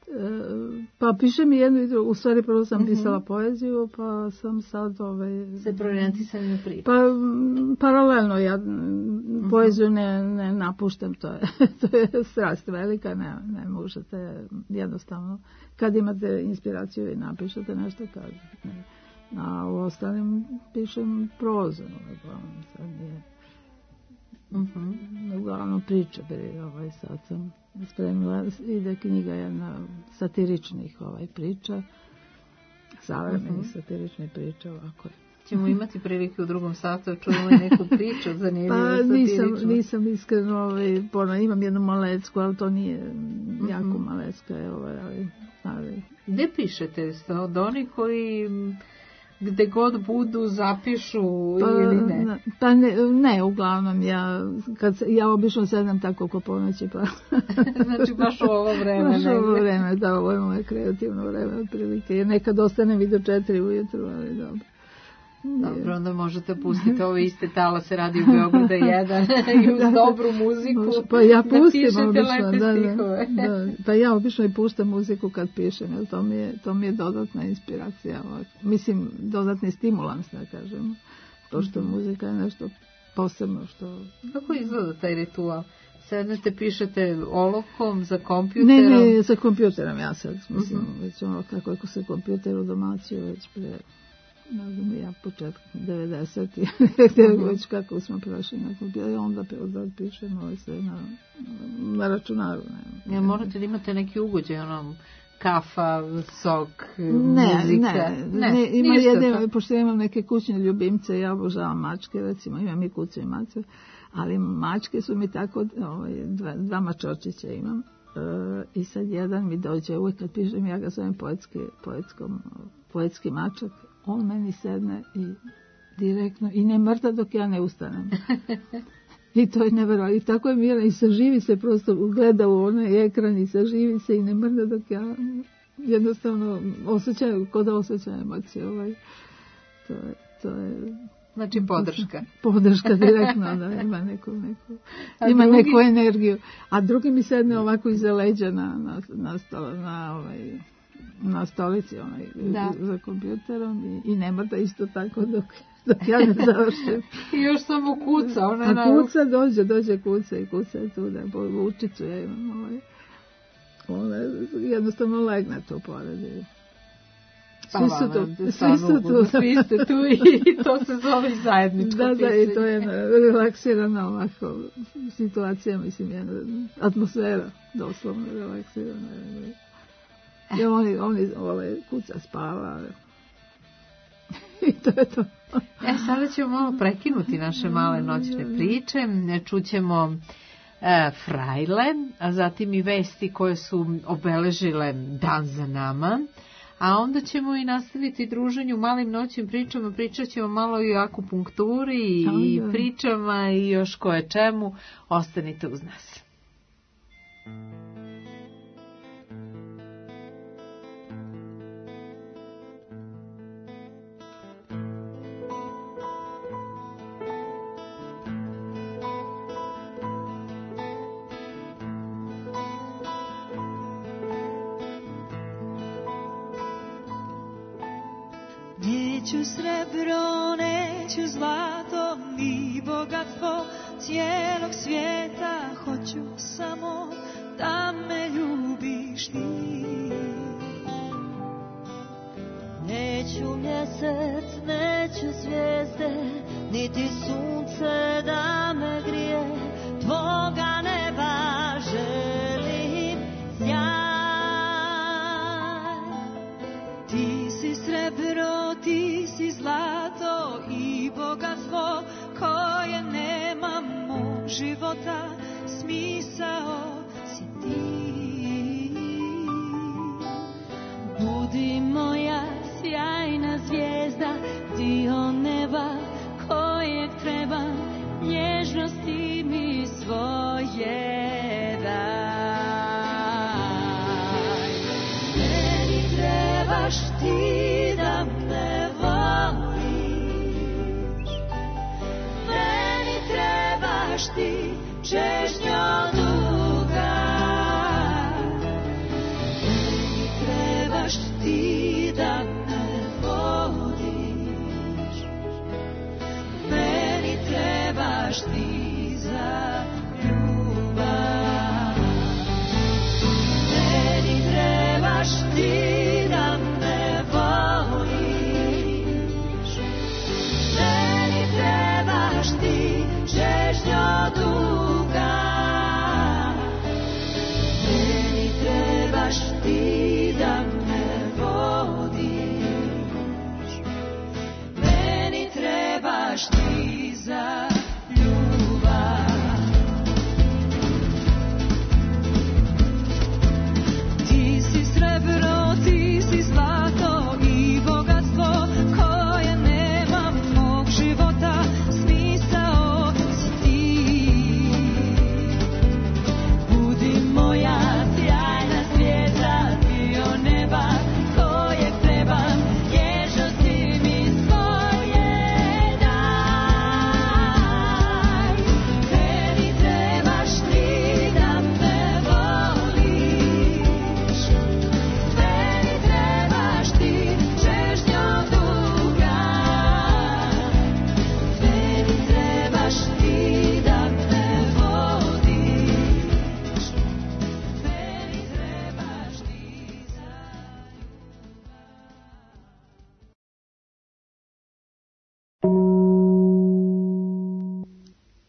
Pa pišem i jednu i drugu. U stvari prvo sam pisala poeziju, pa sam sad se preorijentisali na priču. Pa paralelno ja poeziju ne napuštam, to je strast velika, ne možete jednostavno. Kad imate inspiraciju i napišete nešto, kad ne. A u ostalim pišem prozu, uglavnom sad nije. Uglavnom priče, sad sam spremila, ide knjiga jedna satiričnih priča, savremenih satiričnih priča, ovako. Ćemo imati prilike u drugom satu da čujemo neku priču zanimljivu satiričnu. Pa nisam iskreno, imam jednu malecku, ali to nije jako malecka, ali... Gde pišete? Od onih koji... gde god budu zapišu ili ne? Pa ne, uglavnom ja obično sedam tako oko ponoći, pa... Znači baš u ovo vreme. Baš u ovo vreme, da, ovo je moje kreativno vreme otprilike, jer nekad ostanem i do 4 ujutru, ali dobro. Dobro, onda možete pustiti ove iste talase Radio Beograda 1 i uz dobru muziku pa ja pustim napišete obično, lepe stihove. Da. Pa ja obično i puštam muziku kad pišem, jer to mi je dodatna inspiracija. Mislim, dodatni stimulans, da kažem. Pošto muzika je nešto posebno što... Kako izgleda taj ritual? Sednete, pišete olovkom za kompjuterom? Ne, za kompjuterom ja sad, mislim, već kako se kompjuter u domaciju već pre... Ne znam, ja početak 90. Već kako smo prošli na kompjuter, i onda pišemo sve na računaru. Ne, morate da imate neki ugođaj, kafa, sok, muzika? Ne, ima jedne, pošto ja imam neke kućne ljubimce, ja obožavam mačke, recimo, imam i kucu i mace, ali mačke su mi tako, dva mačočića imam, i sad jedan mi dođe, uvijek kad pišem, ja ga zovem poetski mačak, on meni sedne i direktno, i ne mrda dok ja ne ustanem. I to je nevjerojatno. I tako je miran, i saživi se, prosto gleda u onaj ekran i saživi se i ne mrda dok ja jednostavno osjećaju, kod da osjećaju emocije. To je... Znači podrška. Podrška direktno, da ima neku energiju. A drugi mi sedne ovako iza leđa na stolici za kompjuterom i ne mrda isto tako dok ja ne završim. I još samo kuca. Kuca dođe kuca i kuca je tu, da učicu ja imam ona jednostavno legne to pored. Svi ste tu i to se zove zajedničko pisanje. Da, i to je relaksirana ovako situacija, mislim, jedna atmosfera, doslovno relaksirana. I oni kuca spava. I to je to. Sada ćemo malo prekinuti naše male noćne priče. Čućemo frajle, a zatim i vesti koje su obeležile dan za nama. A onda ćemo i nastaviti druženje u malim noćnim pričama. Pričat ćemo malo i o akupunkturi i pričama i još koje čemu. Ostanite uz nas. Neću srebro, neću zlato, ni bogatstvo cijelog svijeta, hoću samo da me ljubiš ti. Neću mjesec, neću zvijezde, niti sunce da me grije, tvoga neba želim sjaj. Ti si srebro, ti si zlato i bogatstvo koje nema mog života, smisao si ti. Budi moja sjajna zvijezda, dio neba kojeg trebam, nježnosti mi svoje daj. Meni trebaš ti da me voliš, meni trebaš ti čežnjo duga,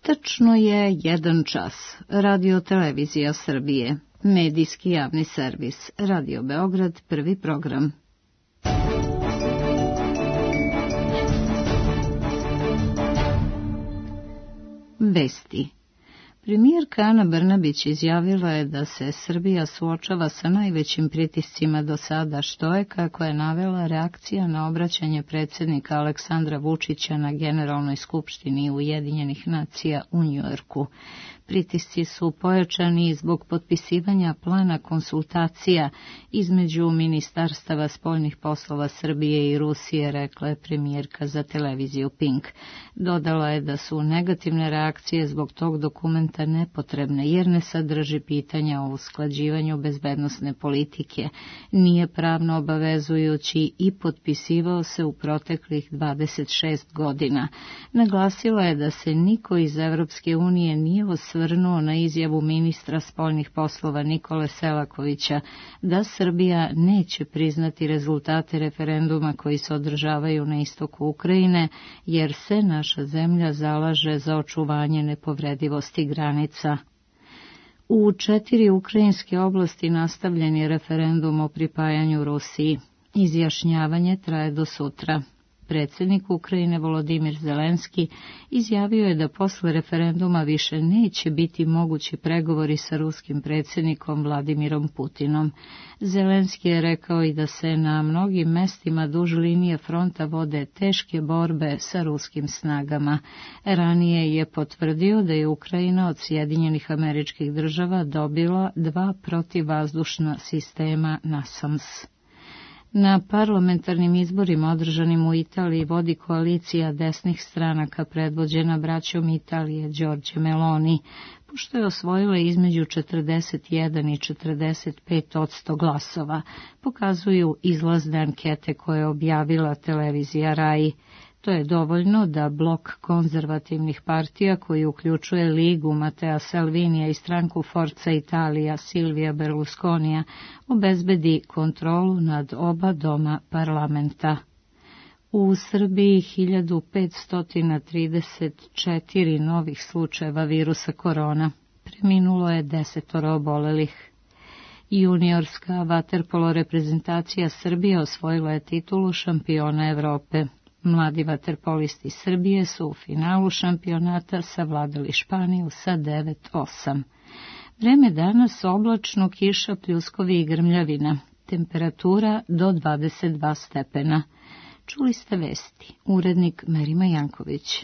Tačno je 1 čas. Radio Televizija Srbije. Medijski javni servis. Radio Beograd, prvi program. Vesti. Premijerka Ana Brnabić izjavila je da se Srbija suočava sa najvećim pritiscima do sada, što je, kako je navela, reakcija na obraćanje predsjednika Aleksandra Vučića na Generalnoj skupštini Ujedinjenih nacija u Njujorku. Pritisci su pojačani zbog potpisivanja plana konsultacija između ministarstava spoljnih poslova Srbije i Rusije, rekla je premijerka za televiziju Pink. Dodala je da su negativne reakcije zbog tog dokumenta nepotrebne, jer ne sadrži pitanja o usklađivanju bezbednosne politike, nije pravno obavezujući i potpisivao se u proteklih 26 godina. Naglasila je da se niko iz Evropske unije nije osvrnuo na izjavu ministra spoljnih poslova Nikole Selakovića da Srbija neće priznati rezultate referenduma koji se održavaju na istoku Ukrajine, jer se naša zemlja zalaže za očuvanje nepovredivosti granica. U 4 ukrajinske oblasti nastavljen je referendum o pripajanju Rusiji. Izjašnjavanje traje do sutra. Predsjednik Ukrajine Volodimir Zelenski izjavio je da posle referenduma više neće biti mogući pregovori sa ruskim predsjednikom Vladimirom Putinom. Zelenski je rekao i da se na mnogim mestima duž linije fronta vode teške borbe sa ruskim snagama. Ranije je potvrdio da je Ukrajina od Sjedinjenih Američkih Država dobila 2 protivvazdušna sistema NASAMS. Na parlamentarnim izborima održanim u Italiji vodi koalicija desnih stranaka predvođena braćom Italije Giorgia Meloni, pošto je osvojila između 41 i 45% glasova, pokazuju izlazne ankete koje je objavila televizija Rai. To je dovoljno da blok konzervativnih partija, koji uključuje Ligu Matea Salvinija i stranku Forza Italia Silvija Berlusconija, obezbedi kontrolu nad oba doma parlamenta. U Srbiji 1534 novih slučajeva virusa korona. Preminulo je 10 obolelih. Juniorska vaterpolo reprezentacija Srbije osvojila je titulu šampiona Evrope. Mladi vaterpolisti Srbije su u finalu šampionata savladali Španiju sa 9-8. Vreme danas oblačno, kiša, pljuskovi i grmljavina. Temperatura do 22 stepena. Čuli ste vesti. Urednik Merima Janković.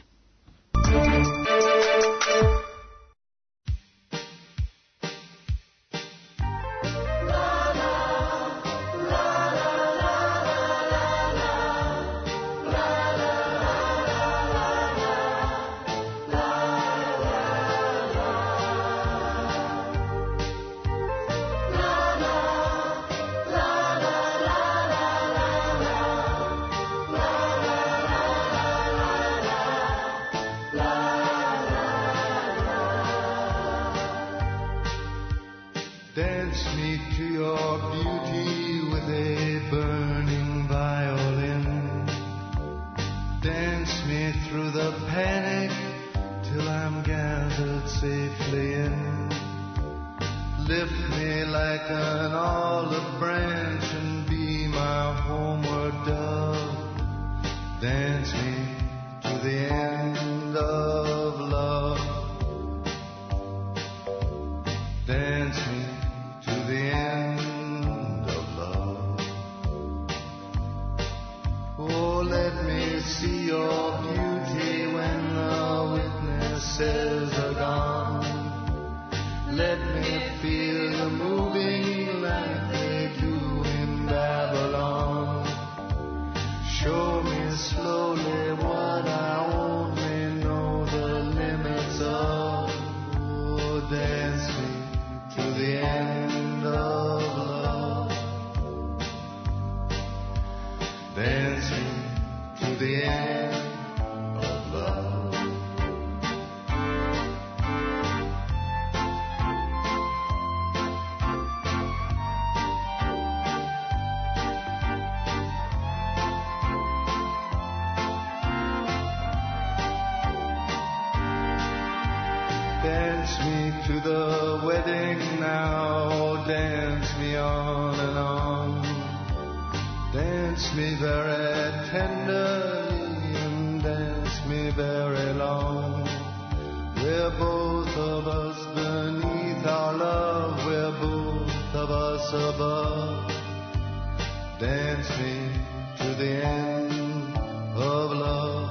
swing now, dance me on and on. Dance me very tenderly and dance me very long. We're both of us beneath our love, we're both of us above. Dance me to the end of love.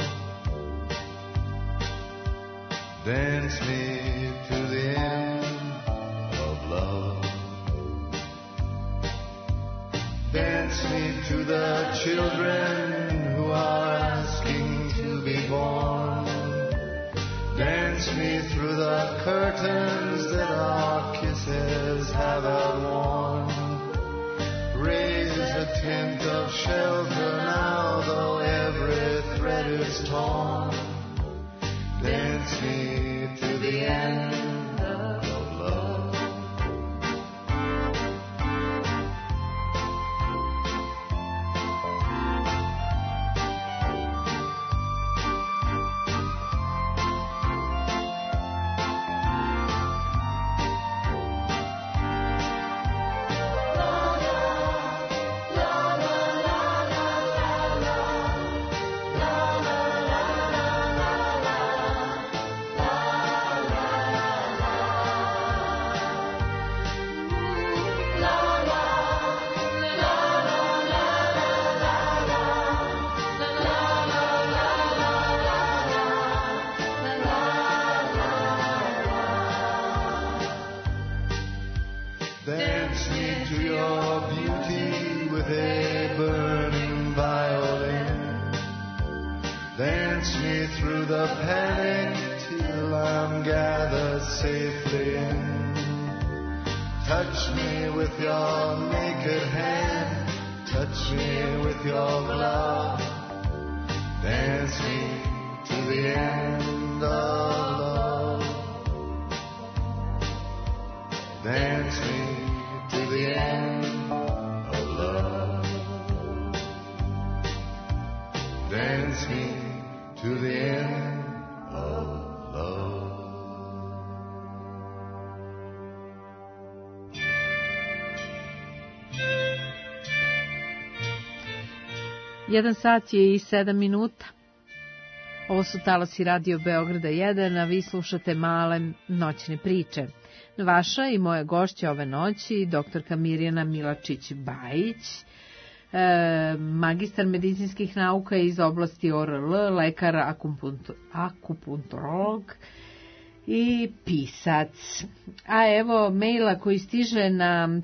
Dance me to the end of love. Dance me to the children who are asking to be born. Dance me through the curtains that our kisses have outworn. Raise a tent of shelter now, though every thread is torn. Dance me to the end of love. Dance me to your beauty with a burning violin. Dance me through the panic till I'm gathered safely in. Touch me with your naked hand, touch me with your glove. Dance me to the end of love. Dance me to the end of love. Dance me to the end of love. 1 sat je i 7 minuta. Ovo su talasi Radio Beograda 1, a vi slušate Male noćne priče. Vaša i moja gošća ove noći, doktorka Mirjana Milačić-Bajić, magistar medicinskih nauka iz oblasti ORL, lekar akupunturolog i pisac. A evo maila koji stiže na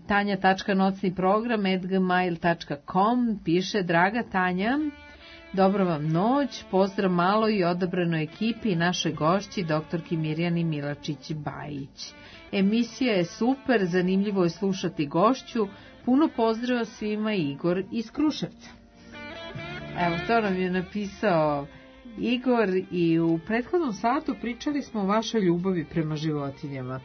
tanja.nocniprogram@gmail.com, piše: Draga Tanja, dobro vam noć, pozdrav maloj i odabranoj ekipi i našoj gošći, doktorki Mirjani Milačić-Bajić. Emisija je super, zanimljivo je slušati gošću, puno pozdrava svima, Igor iz Kruševca. Evo, to nam je napisao Igor i u prethodnom satu pričali smo o vašoj ljubavi prema životinjama.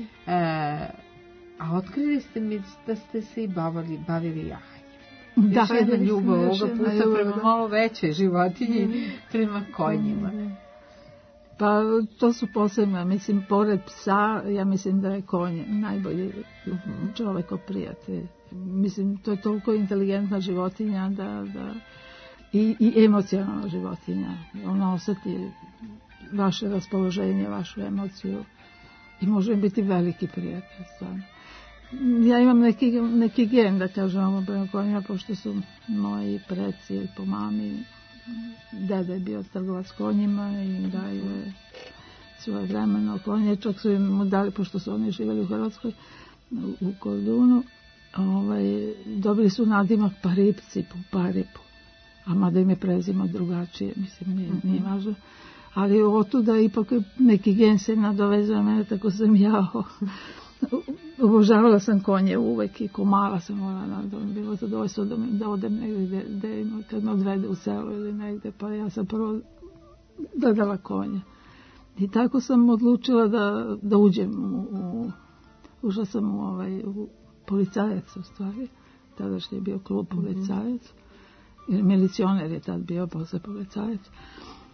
A otkrili ste mi da ste se i bavili jahanjem. Da, još jedna ljubav ovoga puta prema malo većoj životinji, prema konjima. Pa to su posebno, mislim, pored psa, ja mislim da je konj najbolji čovjekov prijatelj. Mislim, to je toliko inteligentna životinja i emocionalna životinja. Ona osjeti vaše raspoloženje, vašu emociju i može biti veliki prijatelj. Stvarno. Ja imam neki gen, da kažemo, prema konjima, pošto su moji preci po mami, deda je bio trgovac konjima i da je svoje vremeno konje, čak su im dali, pošto su oni živjeli u Hrvatskoj, u Kordunu, dobili su nadimak Paripci, po Paripu, a mada im je prezimak drugačije, mislim, nije važno. Ali otuda ipak neki gen se nadovezuje mene, tako sam ja obožavala sam konje uvek i ko mala sam bilo zadovoljstvo da odem negdje kad me odvede u selo ili negdje, pa ja sam prvo gledala konje. I tako sam odlučila da uđem ušla sam u policajac u stvari, tadašnji je bio klub policajac, jer milicioner je tad bio, posle policajac.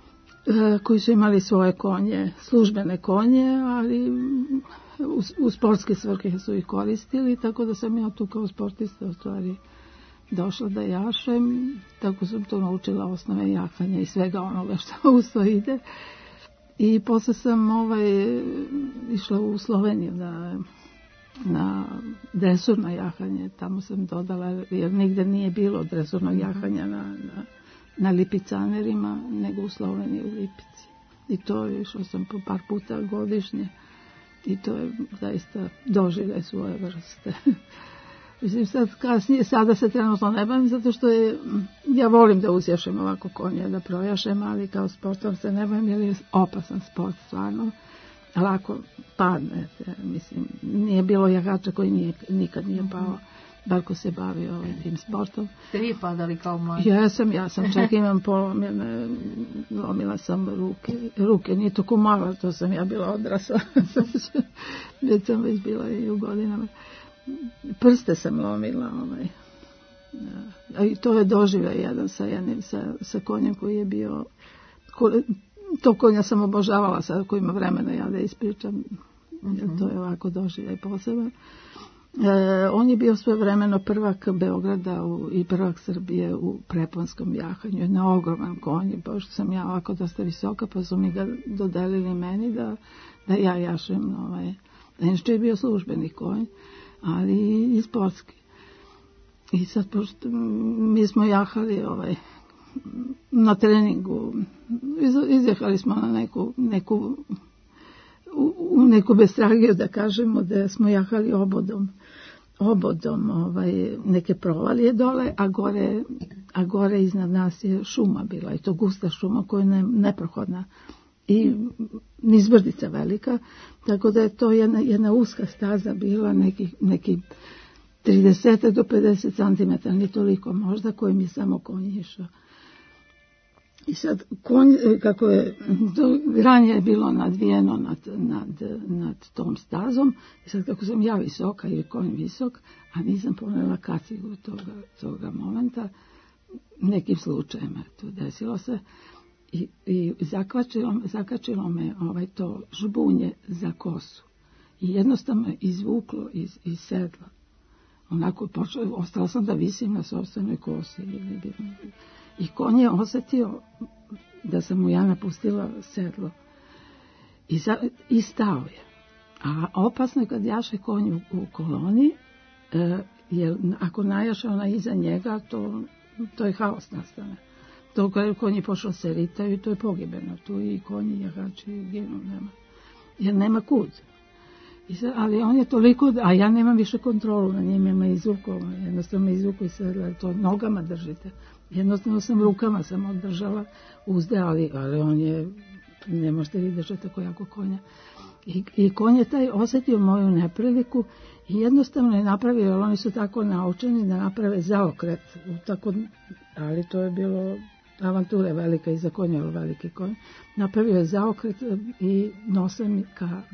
koji su imali svoje konje, službene konje, ali u sportske svrhe su ih koristili, tako da sam ja tu kao sportista u stvari došla da jašem, tako sam to naučila osnove jahanja i svega onoga što uz to ide. I posle sam išla u Sloveniju na dresurno jahanje, tamo sam dodala, jer nigde nije bilo dresurnog jahanja na lipicanerima, nego u Sloveniji u Lipici. I to išla sam po par puta godišnje i to je zaista doživljaj svoje vrste. Mislim, sada se trenutno ne bavim, zato što ja volim da uzjašem ovako konje, da projašem, ali kao sportom se ne bavim, jer je opasan sport, stvarno. Lako padne, mislim, nije bilo jahača koji nikad nije pao, bar ko se bavio tim sportom. Ste vi padali kao mladi? Ja sam čak imam polomljene, lomila sam ruke, nije to kumala, to sam ja bila odrasla, već sam već bila i u godinama. Prste sam lomila, i to je doživljaj jedan sa konjem koji je bio, to konja sam obožavala sad, ako ima vremena ja da ispričam, jer to je ovako doživljaj poseban. On je bio svojevremeno prvak Beograda i prvak Srbije u preponskom jahanju, jedna ogroman konj, pošto sam ja ovako dosta visoka, pa su mi ga dodelili meni da ja jašem, inače je bio službeni konj, ali i sportski. I sad, pošto mi smo jahali na treningu, izjehali smo na neku bestragiju, da kažemo, da smo jahali obodom neke provalije dole, a gore iznad nas je šuma bila, i to gusta šuma koja je neprohodna i nizbrdica velika, tako da je to jedna uska staza bila, neki 30 do 50 cm, ni toliko možda, kojim je samo konj išao. I sad, konj, kako je, granje je bilo nadvijeno nad tom stazom, i sad kako sam ja visoka ili konj visok, a nisam ponela kacigu toga momenta, nekim slučajem to desilo se, i zakačilo me to žbunje za kosu. I jednostavno izvuklo iz sedla. Onako, ostala sam da visim na sopstvenoj kosi. I konj je osjetio da sam mu ja napustila sedlo. I stao je. A opasno je kad jaše konj u koloni, jer ako najaše ona iza njega, to je haos nastane. To konj je pošao se ritaju i to je pogibeno. Tu i konji, jahači ginu nema. Jer nema kud. Ali on je toliko, a ja nemam više kontrolu na njim, me izvukao, jednostavno me izvukao i sedla, to nogama držite. Jednostavno sam rukama sam održala uzde, ali on je, ne možete vi držati tako jako konja. I konj je taj osjetio moju nepriliku i jednostavno je napravio, jer oni su tako naučeni da naprave zaokret, ali to je bilo avanture velika i za konja, veliki konj. Napravio je zaokret i nosio mi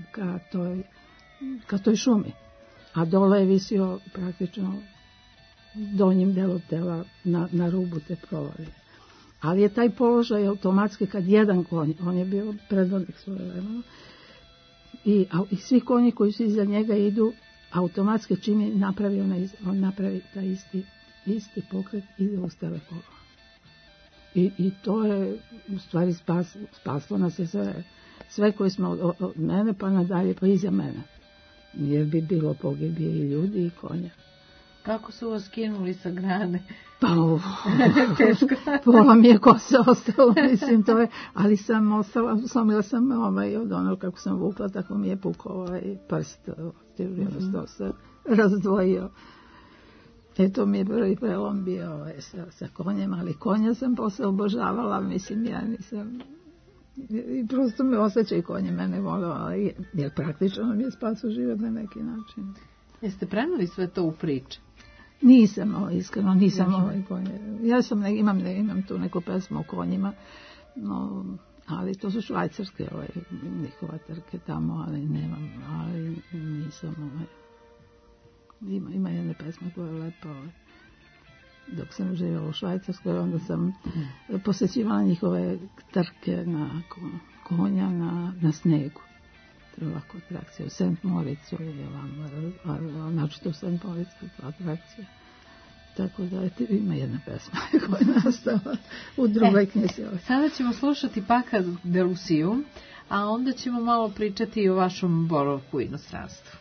ka toj šumi. A dole je visio praktično donjim delom tela na rubu te provalije. Ali je taj položaj automatski kad jedan konj, on je bio predvodnik svojevremeno, i svi konji koji su iza njega idu, automatski čim je napravio, on napravi taj isti pokret i ustave kolona. I to je u stvari spaslo nas je sve koji smo od mene pa nadalje pa iza mene. Jer bi bilo pogibije i ljudi i konja. Kako su vas skinuli sa grane? Pa pola mi je kosa ostalo, mislim to je, ali sam ostala, slomila sam od onog kako sam vukla, tako mi je pukao prst, to se razdvojio. To mi je prvi prelom bio sa konjem, ali konja sam posle obožavala, mislim ja nisam, i prosto me osjećaj konje mene volio, jer praktično mi je spaso život na neki način. Jeste preneli sve to u priče? Nisam, iskreno, nisam konje. Ja imam tu neku pesmu o konjima, ali to su švajcarske, njihova trke tamo, ali nemam, ali nisam, ima jedna pesma koja je lepa, dok sam živjela u Švajcarskoj, onda sam posjećivala njihove trke na konja na snegu. To je ovako atrakcija. U St. Moricu je vam, načito u St. Moricu atrakcija. Tako da ima jedna pesma koja je nastala u drugoj knjizi. Sada ćemo slušati Paca de Luciju, a onda ćemo malo pričati i o vašom boravku u inostranstvu.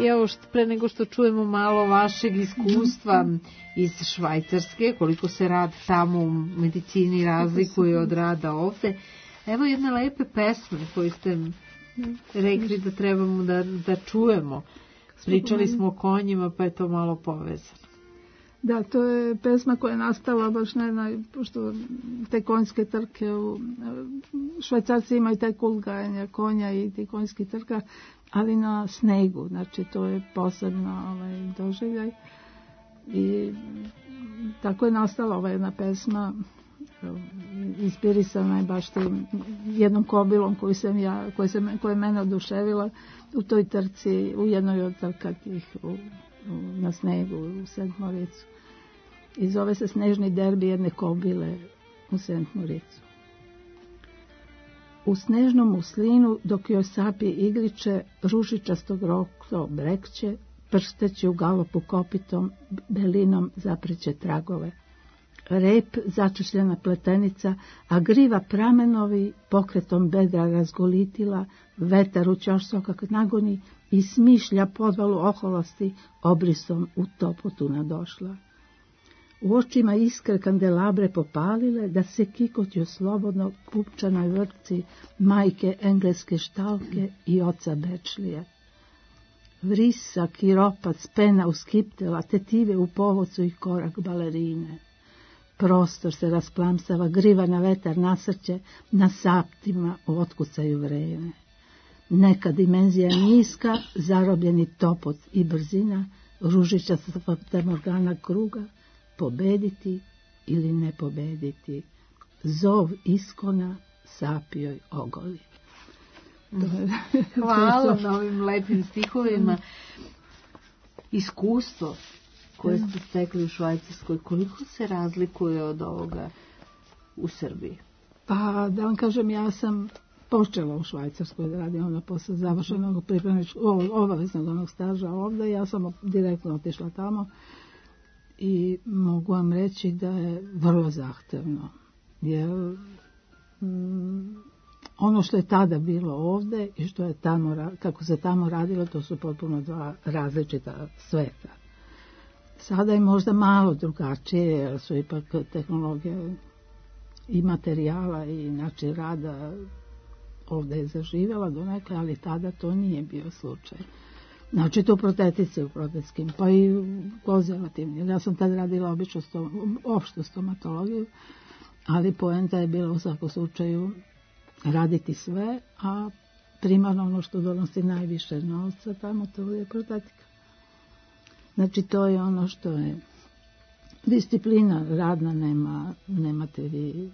evo pre nego što čujemo malo vašeg iskustva iz Švajcarske, koliko se rad tamo u medicini razlikuje od rada ovde, evo jedne lepe pesme koju ste rekli da trebamo da čujemo. Pričali smo o konjima, pa je to malo povezano. Da, to je pesma koja je nastala baš pošto te konjske trke Švajcarci imaju taj kult gajanja konja i ti konjski trka, ali na snegu, znači to je posebno doživljaj. I tako je nastala ova jedna pesma, inspirisana je baš tim jednom kobilom koja je mene oduševila u toj trci, u jednoj od trka tih na snegu u Sent Moricu. I zove se Snežni derbi jedne kobile u Sent Moricu. U snežnom muslinu, dok joj sapi igliče, ružičastog roklo brekće, prsteći u galopu kopitom, belinom zapreće tragove. Rep začešljena pletenica, a griva pramenovi pokretom bedra razgolitila, vetar u ćorsokak nagoni i smišlja podvalu oholosti obrisom u topotu nadošla. U očima iskre kandelabre popalile, da se kikotju slobodno pupčanoj vrpci majke engleske štalke i oca Bečlije. Vrisak i ropac, pena uskiptela, tetive u povocu i korak balerine. Prostor se rasplamsava, griva na vetar nasrće, na saptima otkucaju vreme. Neka dimenzija niska, zarobljeni topot i brzina, ružića sa morgana kruga, pobediti ili ne pobediti. Zov iskona sapijoj ogoli. Hvala na ovim lepim stihovima. Iskustvo koje ste stekli u Švajcarskoj, koliko se razlikuje od ovoga u Srbiji? Pa, da vam kažem, ja sam počela u Švajcarskoj da radim onda posle završenog obaveznog onog staža ovde. Ja sam direktno otišla tamo i mogu vam reći da je vrlo zahtevno. Jer ono što je tada bilo ovde i što je tamo, kako se tamo radilo, to su potpuno dva različita sveta. Sada je možda malo drugačije, jer su ipak tehnologije i materijala i način rada ovde je zaživjela donekle, ali tada to nije bio slučaj. Znači to protetice u protetskim, pa i konzervativni. Ja sam tad radila obično opštu stomatologiju, ali poenta je bila u svakom slučaju raditi sve, a primarno ono što donosi najviše novca tamo, to je protetika. Znači to je ono što je disciplina radna, nemate vi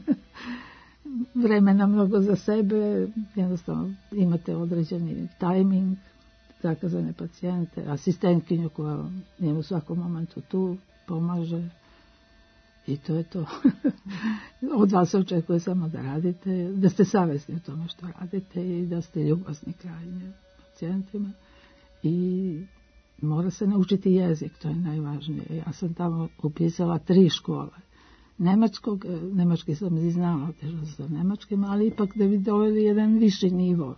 vremena mnogo za sebe, jednostavno imate određeni tajming, zakazane pacijente, asistentkinju koja je u svakom momentu tu, pomaže i to je to. Od vas se očekuje samo da radite, da ste savjesni u tome što radite i da ste ljubazni krajnje pacijentima i mora se naučiti jezik, to je najvažnije. Ja sam tamo upisala 3 škole. Nemački sam znala, otišla sam nemačkim, ali ipak da bi doveli jedan viši nivo,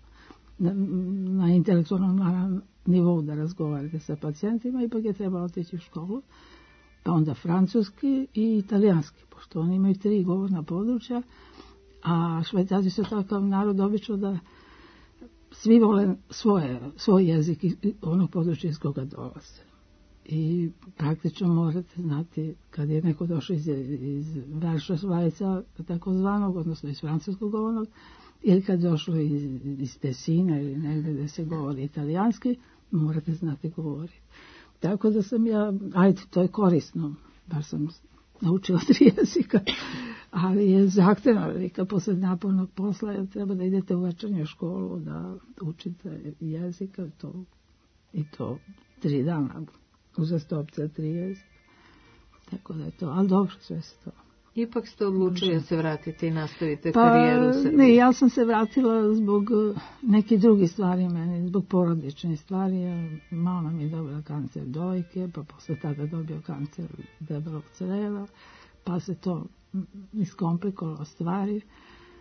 na intelektualnom nivou da razgovarate sa pacijentima, ipak je trebalo otići u školu, pa onda francuski i italijanski, pošto oni imaju 3 govorna područja, a Švajcarci su takav narod obično da svi vole svoj jezik i ono područje iz koga dolaze. I praktično morate znati kad je neko došao iz Varšavajca, takozvanog, odnosno iz francuskog govornog, ili kad je došlo iz Tesina ili negdje gdje se govori italijanski, morate znati govoriti. Tako da sam ja, to je korisno, bar sam naučila 3 jezika, ali je zahtevna velika posle napornog posla, jer treba da idete u večernju školu, da učite jezika, i to 3 dana, uzastopce 3 jezika. Tako da je to, ali dobro, sve se to. Ipak ste odlučili da se vratite i nastavite karijeru u Srbiji. Ne, ja sam se vratila zbog nekih drugih stvari meni, zbog porodičnih stvari. Mama mi je dobila kancer dojke, pa posle tada dobio kancer debelog creva, pa se to iskomplikovalo stvari.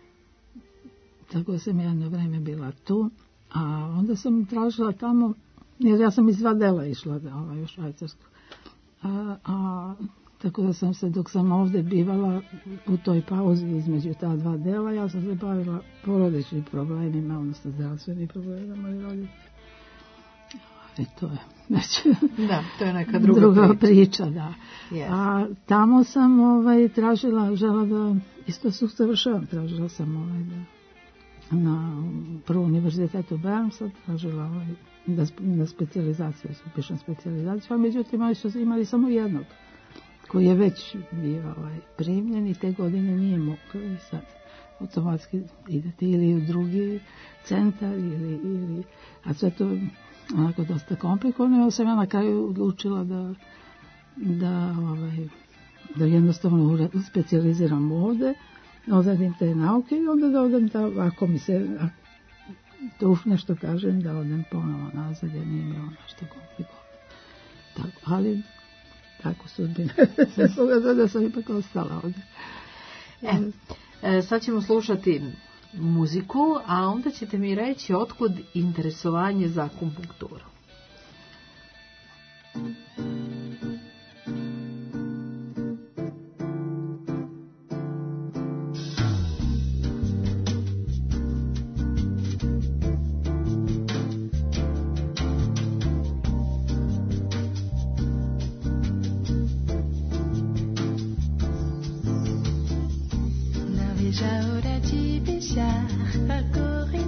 Tako sam jedno vreme bila tu, a onda sam tražila tamo jer ja sam iz 2 dela išla u Švajcarsku. Tako da sam se, dok sam ovdje bivala u toj pauzi između ta 2 dela, ja sam se bavila porodičnim problemima, odnosno zdravstvenim problemima i roditelji. I to je već Da, to je neka druga priča, da. Yes. A tamo sam tražila, žela da isto se usavršavam, tražila sam na prvom univerzitetu u Bernu, sam tražila da specijalizaciju, upišem specijalizaciju, a međutim imali samo jednog koji je već bio primljen i te godine nije mogao i sad automatski idete ili u drugi centar ili a sve to onako dosta komplikovano. Sam ja na kraju odlučila da jednostavno specijaliziram ovde, odradim te nauke i onda da odem ako mi se to nešto kažem da odem ponovo nazad, jer nije bilo nešto komplikovano. Tako, ali tako sudbine se pogleda da sam ipak ostala ovdje. Sad ćemo slušati muziku, a onda ćete mi reći otkud interesovanje za akupunkturu.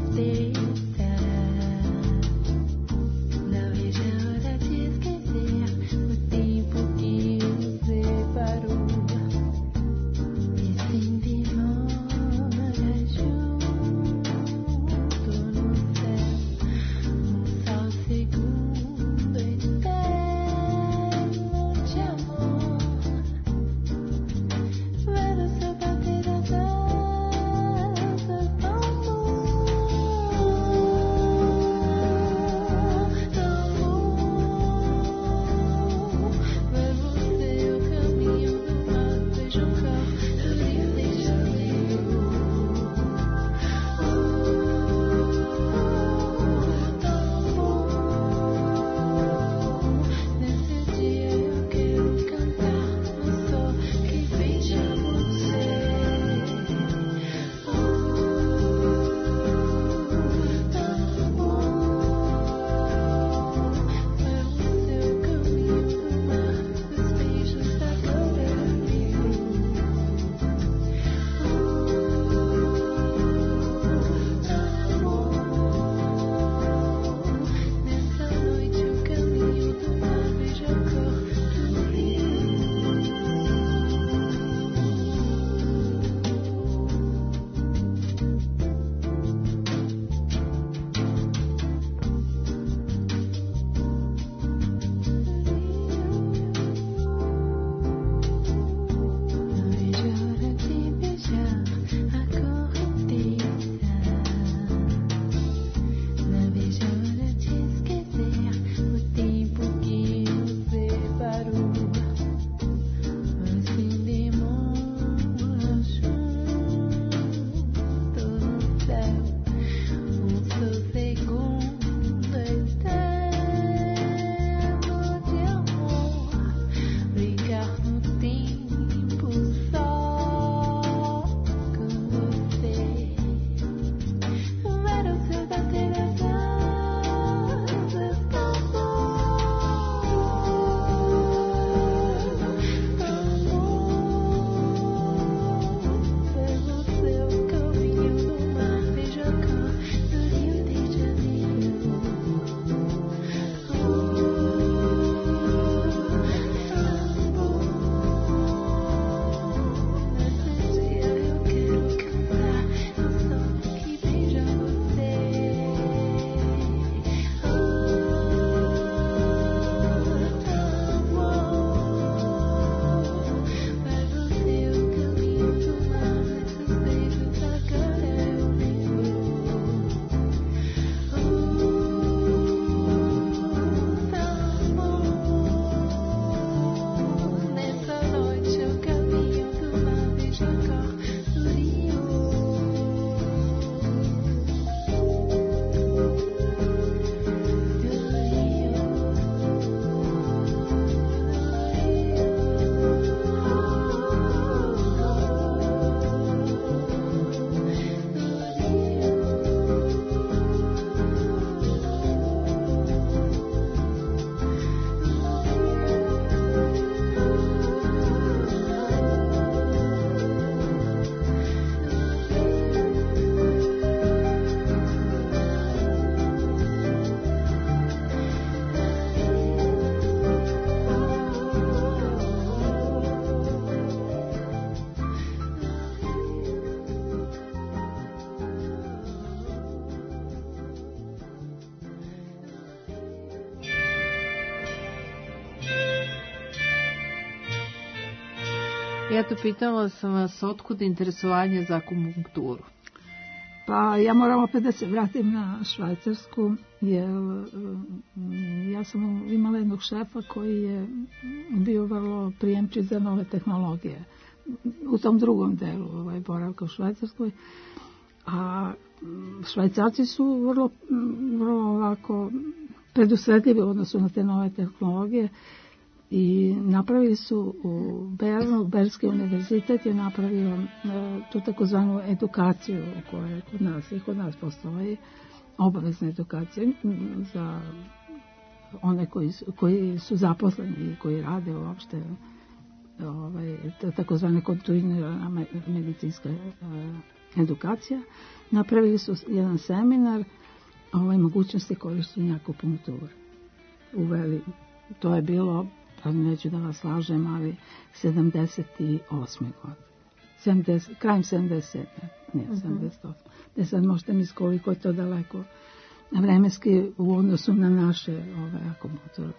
Não vejo hora de esquecer Eto, pitala sam vas otkud interesovanje za akupunkturu. Pa ja moram opet da se vratim na Švajcarsku, jer ja sam imala jednog šefa koji je bio vrlo prijemčiv za nove tehnologije u tom drugom delu boravka u Švajcarskoj. A Švajcarci su vrlo ovako predusretljivi u odnosu na te nove tehnologije i napravili su u Bernu, Berski univerzitet je napravio tu takozvanu edukaciju koja kod nas postoji, obavezna edukacija za one koji su zaposleni i koji rade uopšte takozvane kontinuirana medicinska edukacija. Napravili su jedan seminar mogućnosti korištenja akupunkture. Uveli, to je bilo, pa neću da vas lažem, ali 78. godine. Krajem 70. Ne, 78. Ne sad možete mi koliko je to daleko vremenski u odnosu na naše akupunkture.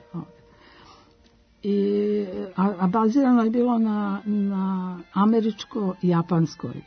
A bazirano je bilo na američko-japanskoj.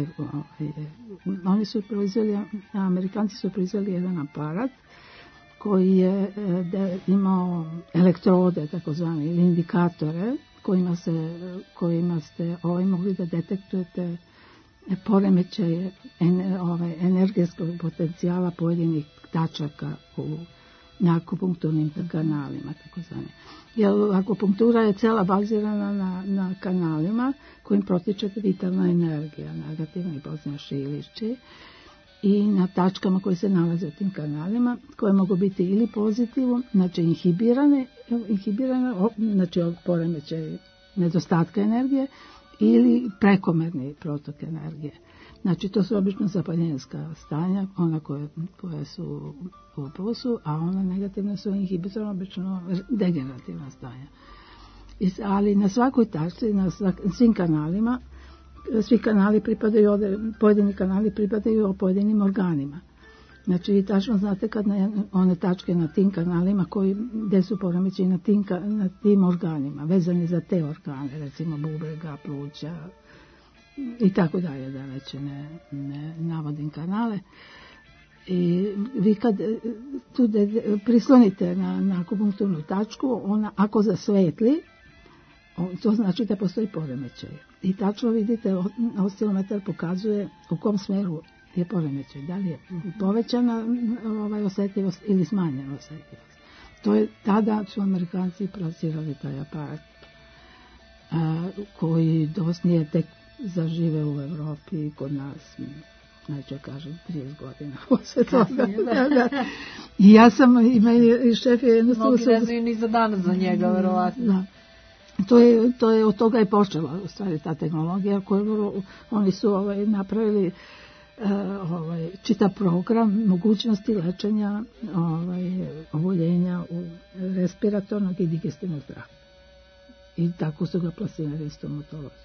Amerikanci su proizveli jedan aparat koji je imao elektrode, takozvane, ili indikatore, kojima ste mogli da detektujete poremećaje energetskog potencijala pojedinih tačaka na akupunkturnim kanalima, takozvane. Jer akupunktura je cela bazirana na kanalima kojim protiče vitalna energija, negativna i pozitivna šilišće, i na tačkama koje se nalaze u tim kanalima, koje mogu biti ili pozitivno, znači inhibirane, znači poremećaj nedostatka energije, ili prekomerni protok energije. Znači to su obično zapaljenska stanja, ona koje su u plusu, a ona negativna su inhibitorna, obično degenerativna stanja. Ali na svakoj tačci, na svim kanalima, svi kanali pripadaju, pojedini kanali pripadaju pojedinim organima. Znači vi tačno znate kad one tačke na tim kanalima gdje su poremećaji na tim organima, vezani za te organe, recimo bubrega, pluća i tako dalje, da već ne navodim kanale. I vi kad tu prislonite na akupunkturnu tačku, ona ako zasvetli, to znači da postoji poremećaj. I tačno vidite, oscilometar pokazuje u kom smeru je poremećaj. Da li je povećana osjetljivost ili smanjena osjetljivost. Tada su Amerikanci plasirali taj aparat koji nije tek zažive u Evropi i kod nas, neću kažem, 30 godina posle toga. I ja sam, i šef je jednostavno... Mnogi ne znaju ni za danas za njega, verovatno. Da. To je od toga i počela u stvari ta tehnologija koju oni su napravili čitav program mogućnosti lečenja oboljenja u respiratornog i digestivnog traka. I tako su ga plasirali stomatolozi.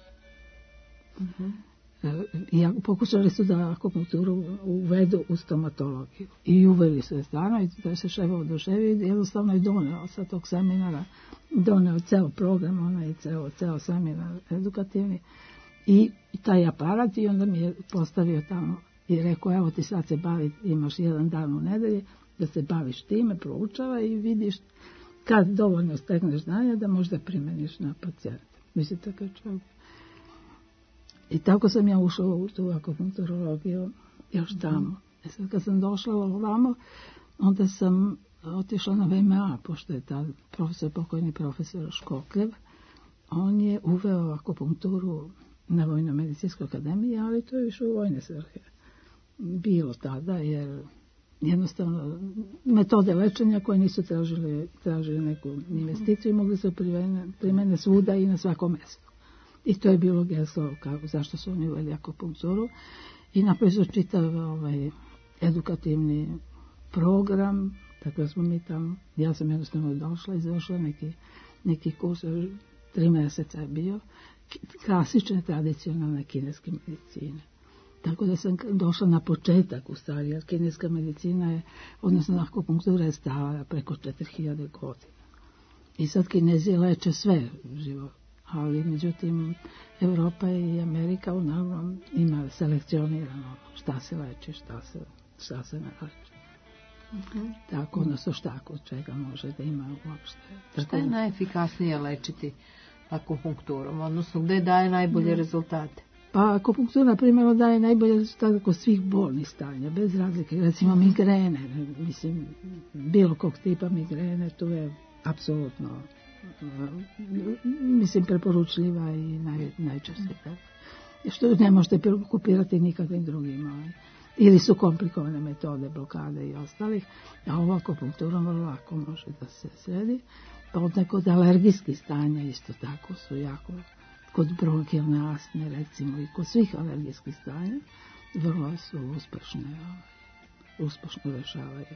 I pokušali su da akupunkturu uvedu u stomatologiju. I uveli su je stvarno, i da se šef oduševio, jednostavno je doneo sa tog seminara, doneo ceo program, i ceo seminar edukativni, i taj aparat, i onda mi je postavio tamo i rekao, evo ti sad se bavi, imaš jedan dan u nedelji, da se baviš time, proučava i vidiš kad dovoljno stekneš znanja da možda primeniš na pacijente. Mislim, takav čovjek. I tako sam ja ušla u tu akupunkturologiju još tamo. Sad kad sam došla ovamo, onda sam otišla na VMA, pošto je ta pokojni profesor Škokljev. On je uveo akupunkturu na Vojno-medicinskoj akademiji, ali to je više u vojne svrhe. Bilo tada, jer jednostavno metode lečenja koje nisu tražili neku investiciju i mogli se primene svuda i na svakom mjestu. I to je bilo geslo zašto su oni uveli akupunkturu. I napravili su čitav edukativni program, tako smo mi tamo, ja sam jednostavno došla, izvršila neki kurs, 3 mjeseca je bio, klasične tradicionalne kineske medicine. Tako da sam došla na početak u stvari, jer kineska medicina je, odnosno akupunktura je stala preko 4000 godina. I sad Kinezi leče sve ali međutim Europa i Amerika uglavnom ima selekcionirano šta se leči, šta se ne leči. Tako, odnosno šta kod čega može da ima uopšte. Šta je najefikasnije lečiti akupunkturom, odnosno gde daje najbolje rezultate? Pa akupunktura, na primjer, daje najbolje rezultate kod svih bolnih stanja, bez razlike. Recimo migrene, mislim, bilo kog tipa migrene, tu je apsolutno, mislim, preporučljiva i najčešće. Što ne možete kupirati nikakvim drugim. Ili su komplikovane metode blokade i ostalih, a ovo akupunkturom vrlo lako može da se sredi. Pa onda kod alergijskih stanja isto tako su jako, kod bronhijalne astme recimo i kod svih alergijskih stanja vrlo su uspešno rešavaju.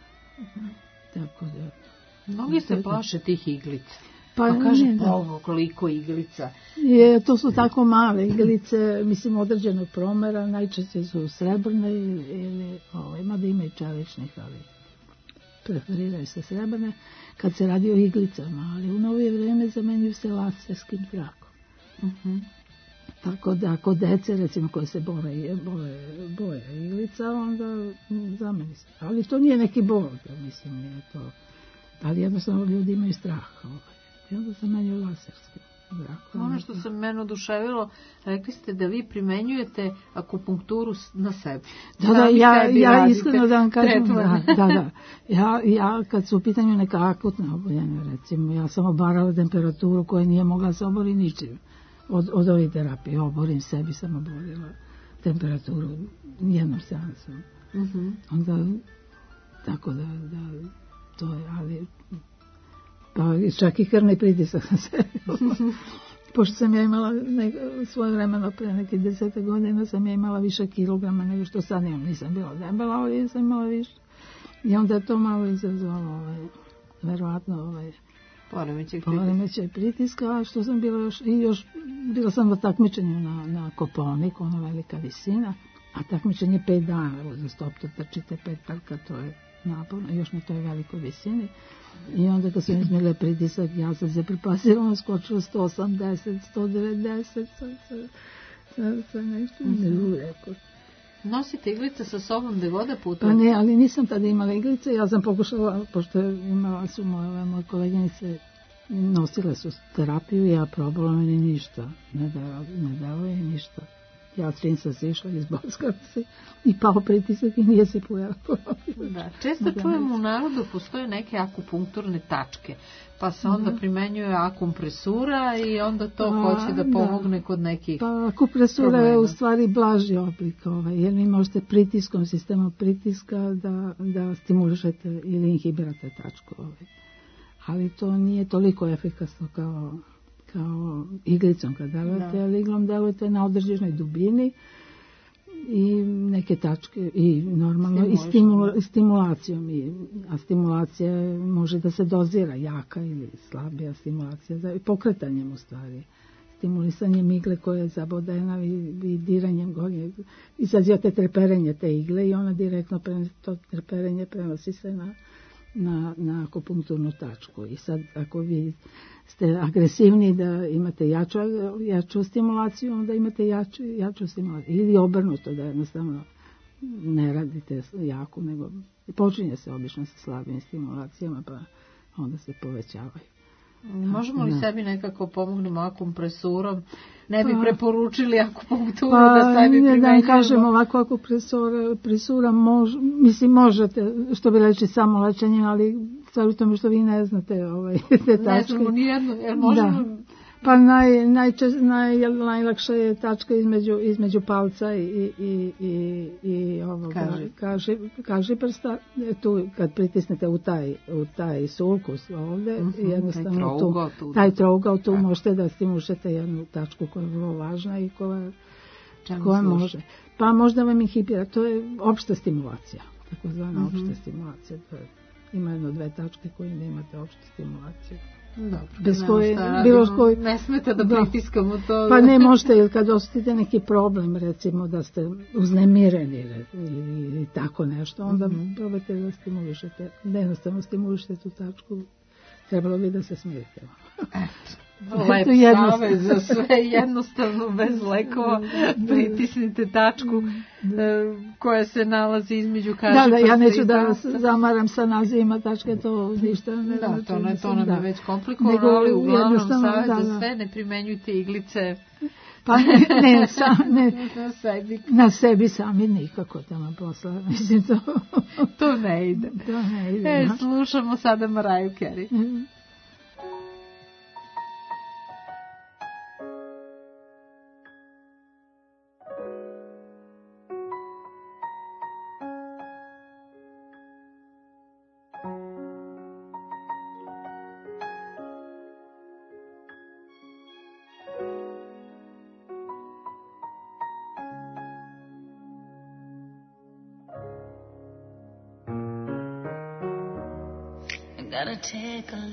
Tako da... Mnogi se plaše tih iglica. Pa kaže, koliko iglica. To su tako male iglice, mislim, određenog promera, najčešće su srebrne ili mada ima i čeličnih, ali preferiraju se srebrne, kad se radi o iglicama, ali u novije vreme zamenjuju se laserskim trakom. Tako da kod dece, recimo, koje se boje iglica, onda zameni se. Ali to nije neki bol, mislim, nije to. Ali jednostavno ljudi imaju strah. I onda zamenjuju laserskim trakom. Ono što se mene oduševilo, rekli ste da vi primenjujete akupunkturu na sebi. Da, ja iskreno da vam kažem, da. Ja kad su u pitanju neka akutna oboljenja, recimo, ja sam obarala temperaturu koja nije mogla se obori ničim. Od ovih terapije oborim sebi, sam oborila temperaturu jednom seansom. Onda, tako da to je, ali pa čak i krvni pritisak sam se pošto sam ja imala svoje vremeno pre nekih 10 godina sam ja imala više kilograma nego što sad imam, nisam bila debela, ali sam imala više i onda je to malo izazvalo verovatno poremećaj pritiska, a što sam bila još bila sam na takmičenju na Kopaoniku, ona velika visina, a takmičenje 5 dana, uzastopno trčite 5 trka, to je naporno, još na toj velikoj visini. I onda kad sam izmjerila pritisak, ja sam se prepasila, skočila 180, 190, sa nešto milu rekord. Nosite iglice sa sobom gde god putujete? Pa ne, ali nisam tada imala iglice, ja sam pokušala, pošto imala su moje koleginice, nosile su terapiju, ja probala, meni ništa, ne deluje ništa. Ja čim sam se išla iz Boskavci i pao pritisak i nije se pojavio. Da, često čujemo u narodu postoje neke akupunkturne tačke, pa se onda primenjuje akumpresura i onda to hoće da pomogne kod nekih problema. Pa akupresura je u stvari blaži oblik, jer vi možete pritiskom, sistemom pritiska da stimulišete ili inhibirate tačku. Ali to nije toliko efikasno kao iglicom kad delujete, ali iglom delujete na određenoj dubini i neke tačke i normalno i stimulacijom, a stimulacija može da se dozira, jaka ili slabija stimulacija, i pokretanjem u stvari, stimulisanjem igle koja je zabodena i diranjem gore, izazivate treperenje te igle i ona direktno to treperenje prenosi se na akupunkturnu tačku. I sad ako vi ste agresivni da imate jaču stimulaciju, onda imate jaču stimulaciju. Ili obrnuto, da jednostavno ne radite jaku, nego počinje se obično sa slabim stimulacijama, pa onda se povećavaju. Možemo li sebi nekako pomognemo akumpresurom? Ne bi preporučili akupunkturu da sebi primenjujemo? Da kažem ovako, akupresura možete, što bi reći samo lečenje, ali sad u tome što vi ne znate te tačke. Ne znamo nijedno, jer možemo... Pa najlakša je tačka između palca i kaži prsta. Tu kad pritisnete u taj sulkus ovde, jednostavno taj trougao, tu možete da stimulišete jednu tačku koja je vrlo važna i koja može. Pa možda vam inhibira, to je opšta stimulacija, takozvana opšta stimulacija. Ima 1-2 tačke koje ne imate opštu stimulaciju. Dobro, ne smete da pritiskamo to. Pa ne možete, jer kad osjetite neki problem, recimo da ste uznemireni ili tako nešto, onda probajte da stimulišete, da jednostavno stimulišete tu tačku, trebalo bi da se smirite. Lep savez za sve, jednostavno, bez lekova, pritisnite tačku koja se nalazi između kažiprsta. Da, ja neću da vas zamaram sa nazivima tačke, to ništa ne znači. Da, to nam je već komplikovano, ali uglavnom savez za sve, ne primenjujte iglice. Pa ne, na sebi sami nikako tamo posla, mislim to ne ide. Slušamo sada Mariah Carey. Gotta take a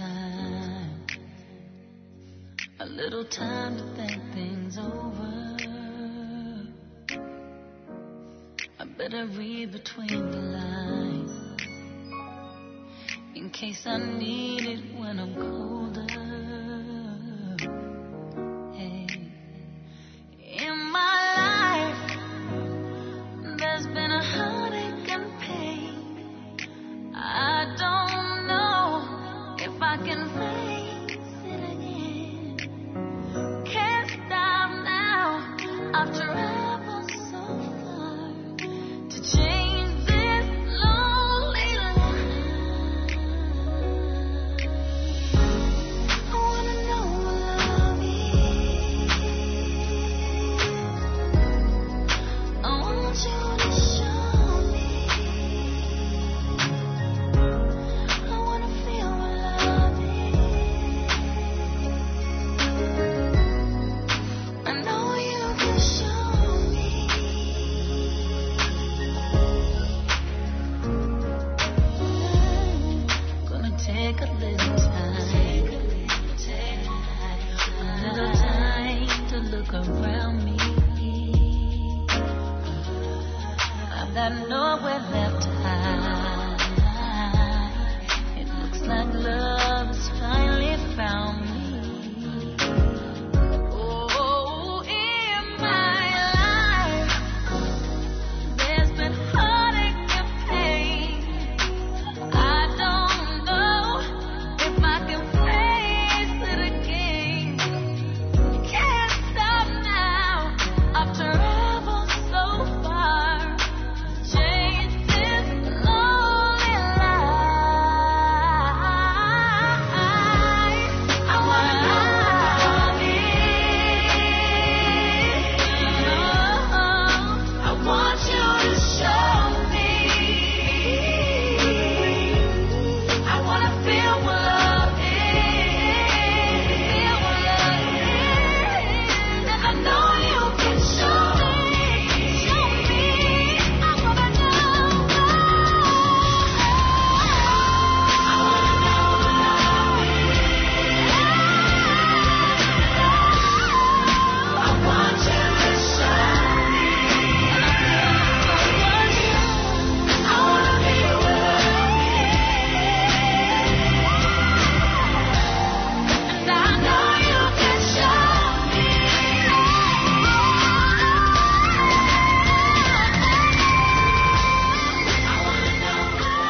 little time to think things over. I better read between the lines in case I need it when I'm colder. Hey, in my life there's been a heartache and pain. I don't know if I can face it again. Can't stop now. I've traveled so far to change this lonely life. I wanna know what love is. I want you to show me. I wanna feel what love is. I know you can show me. Gonna take a little time to look around me. I've got nowhere left to hide. It looks like love has finally found me. Oh, in my life, there's been heartache and pain. I don't know if I can face it again. Can't stop now. I've traveled so far to change this lonely life. I wanna love you. I want you to show me. I wanna feel what love is. Feel what love is. And I know you can show me. Show me. I wanna know. I wanna know what love is. I want you to show me. I wanna feel what love is. And I know you can show me. I wanna know.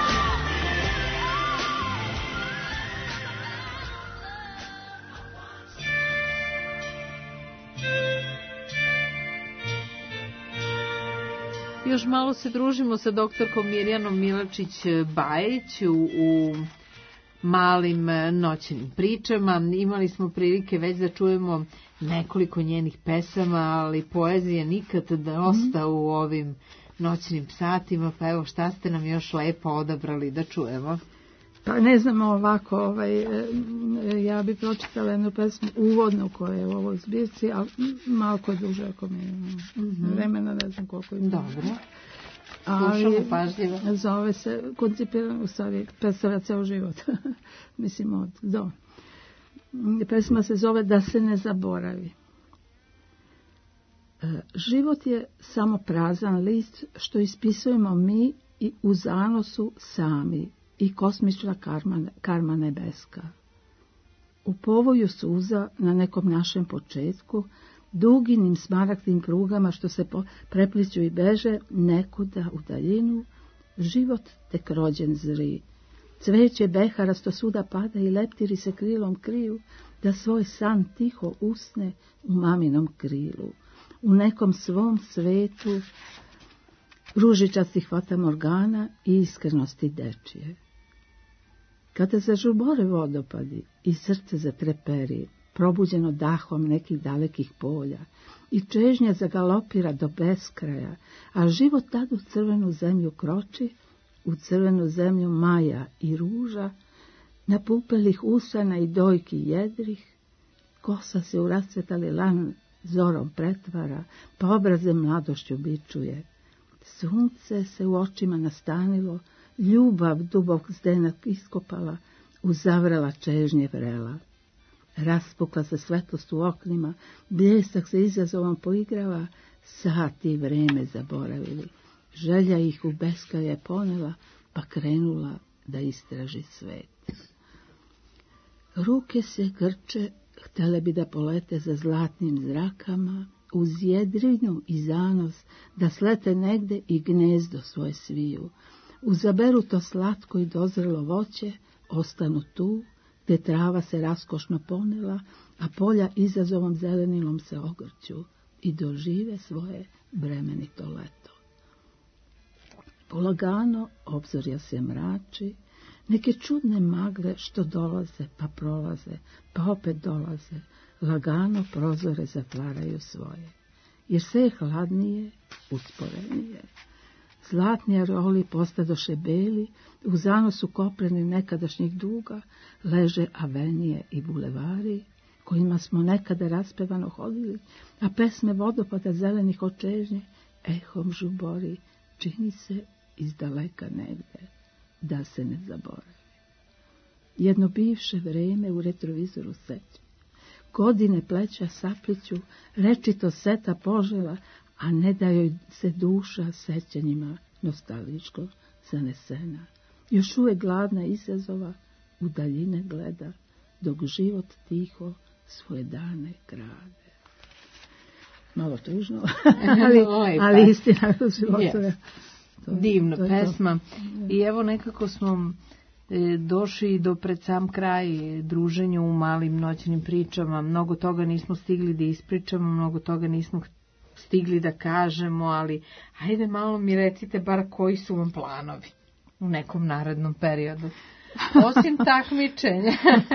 Još malo se družimo sa doktorkom Mirjanom Milačić-Bajić u malim noćnim pričama. Imali smo prilike već da čujemo nekoliko njenih pesama, ali poezija nikad dosta u ovim noćnim satima, pa evo šta ste nam još lepo odabrali da čujemo. Pa ne znam ovako, ja bih pročitala jednu pesmu uvodnu koja je u ovoj zbirci, ali malko duže ako mi vremena, ne znam koliko ima. Dobro. Ali Slušamo pažljivo. zove se, koncipiran, u stvari, predstavlja ceo život. Mislim od do. Pesma se zove Da se ne zaboravi. Život je samo prazan list što ispisujemo mi i u zanosu sami i kosmična karma nebeska. U povoju suza na nekom našem početku, duginim smaragdnim prugama što se prepliću i beže, nekuda u daljinu, život tek rođen zri. Cveće beharasto svuda pada i leptiri se krilom kriju, da svoj san tiho usne u maminom krilu. U nekom svom svetu ružičastih fata morgana i iskrenosti dečije. Kada zažubore vodopadi i srce zatreperi, probuđeno dahom nekih dalekih polja, i čežnja zagalopira do beskraja, a život tad u crvenu zemlju kroči, u crvenu zemlju maja i ruža, napupelih usana i dojki jedrih, kosa se u rascvetali lan zorom pretvara, pa obraze mladošću bičuje. Sunce se u očima nastanilo, ljubav dubok zdenak iskopala, uzavrela čežnje vrela. Raspukla se svetlost u oknima, bljesak se izazovom poigrava, sati vreme zaboravili. Želja ih u beskraj je ponela, pa krenula da istraži svet. Ruke se grče, htele bi da polete za zlatnim zrakama, uz jedrinu i zanos, da slete negde i gnezdo svoje sviju. Uzaberu to slatko i dozrelo voće, ostanu tu, gde trava se raskošno ponela, a polja izazovom zelenilom se ogrću i dožive svoje bremenito leto. Polagano obzorja se mrači, neke čudne magle što dolaze pa prolaze, pa opet dolaze, lagano prozore zatvaraju svoje. Jer sve je hladnije, usporenije. Zlatni areoli postadoše beli, u zanosu kopreni nekadašnjih duga leže avenije i bulevari, kojima smo nekada raspevano hodili, a pesme vodopada zelenih očežnje ehom žubori, čini se iz daleka negde, da se ne zaboravi. Jedno bivše vreme u retrovizoru seća. Godine pleća sapliću, rečito seta požela, a ne da joj se duša sećanjima nostalgičko zanesena. Još uvek gladna izazova u daljine gleda, dok život tiho svoje dane krade. Malo tužno, ali istina u životu je. Divna pesma. I evo nekako smo došli do pred sam kraj druženja u malim noćnim pričama. Mnogo toga nismo stigli da ispričamo, mnogo toga nismo stigli da kažemo, ali ajde malo mi recite bar koji su vam planovi u nekom narednom periodu. Osim takmičenja.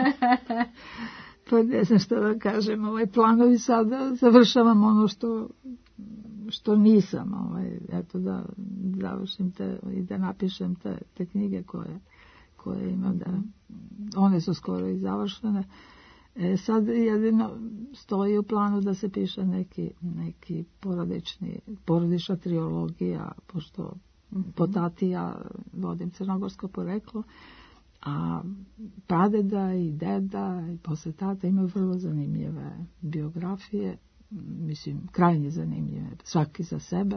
Pa ne znam što da kažem, planovi sada završavam ono što nisam, eto da završim i da napišem te knjige koje imam, da one su skoro i završene. Sad jedino stoji u planu da se piše neki porodična triologija, pošto po tati ja vodim crnogorsko poreklo, a pradeda i deda i posle tata imaju vrlo zanimljive biografije, mislim, krajnje zanimljive, svaki za sebe.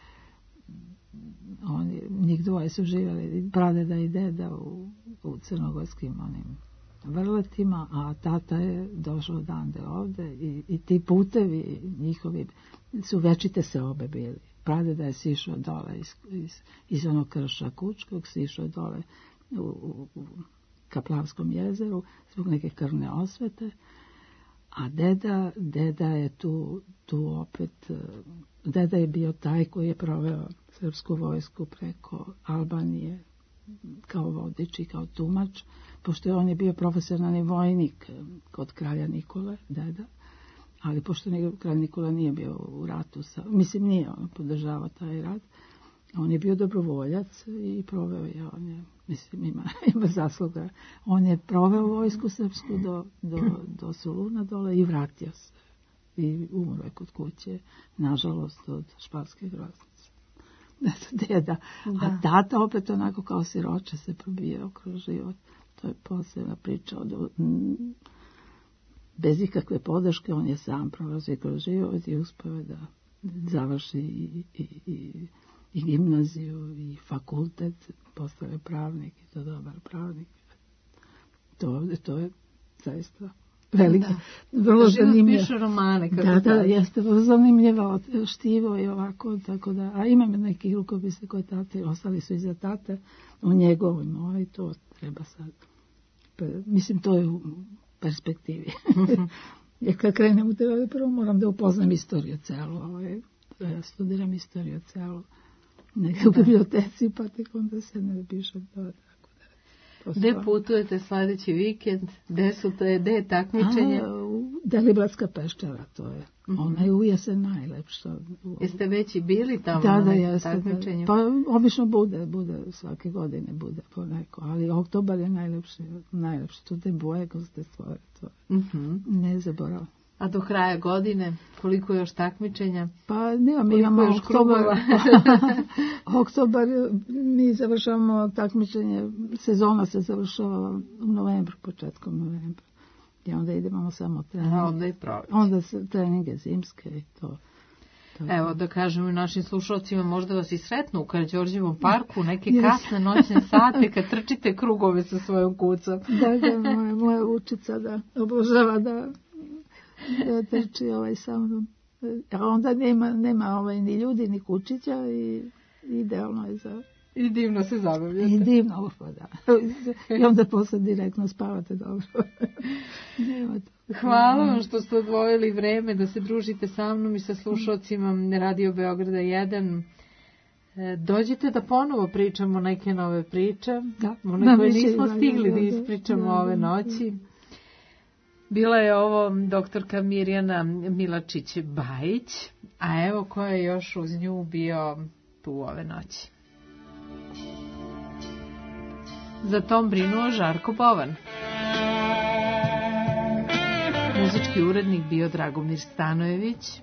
Njih dvoje su živjeli, pradeda i deda, u crnogorskim onim vrletima, a tata je došao odande ovde i ti putevi njihovi su večite se obe bili. Pradeda je sišao dole iz onog krša Kučkog, sišao dole u Kaplavskom jezeru zbog neke krvne osvete, a deda je tu opet, deda je bio taj koji je proveo srpsku vojsku preko Albanije kao vodič i kao tumač, pošto on je bio profesionalni vojnik kod kralja Nikole, deda, ali pošto kralj Nikola nije bio u ratu, nije on podržavao taj rat, on je bio dobrovoljac i proveo je, ima zasluga. On je proveo vojsku srpsku do Soluna dole i vratio se. I umro je kod kuće, nažalost, od španske groznice. Deda. A tata opet onako kao siroče se probijao kroz život. To je posebna priča. Bez ikakve podrške on je sam prolazio kroz život i uspeo da završi i gimnaziju i fakultet, postao je pravnik i to dobar pravnik. To je zaista velika. Vrlo zanimljiva. Piše romane. Kako Da, kaže. jeste vrlo zanimljiva, štivo i ovako, tako da, a imam neki rukopise koje tate, ostali su iza tate, u njegovim, i to treba sad, mislim, to je u perspektivi. Jer kad krenem u teoriju, prvo moram da upoznam istoriju celu, ja studiram istoriju celu, neke u biblioteci, pa tek onda se ne pišem to, tako da. Gde putujete sledeći vikend? Gde je takmičenje? Deliblatska peščara, to je. Ona je u jesen najlepša. Jeste već i bili tamo Da, na jeste. takmičenju? Pa obično bude svake godine bude po neko, ali oktobar je najlepši. Tu te boje koje ste stvore, to ne zaboravim. A do kraja godine, koliko još takmičenja? Pa mi imamo još krugova? oktobar, mi završavamo takmičenje, sezona se završava u novembru, početkom novembra. I onda idemo samo trening. Onda je proleće. Onda se treninge zimske i to. Evo, da kažemo i našim slušalcima, možda vas i sretnu u Karađorđevom parku, neke kasne noćne sate, kad trčite krugove sa svojom kucom. Da, moja učica da obožava da trči sa mnom. A onda nema ni ljudi, ni kučića i idealno je za... I divno se zabavljate. I divno, da. I onda posle direktno spavate dobro. Hvala vam što ste odvojili vreme da se družite sa mnom i sa slušalcima Radio Beograda 1. Dođite da ponovo pričamo neke nove priče, one koje nismo stigli da ispričamo ove noći. Bila je ovo doktorka Mirjana Milačić-Bajić, a evo ko je još uz nju bio tu ove noći. Za tom brinuo Žarko Bovan. Muzički urednik bio Dragomir Stanojević.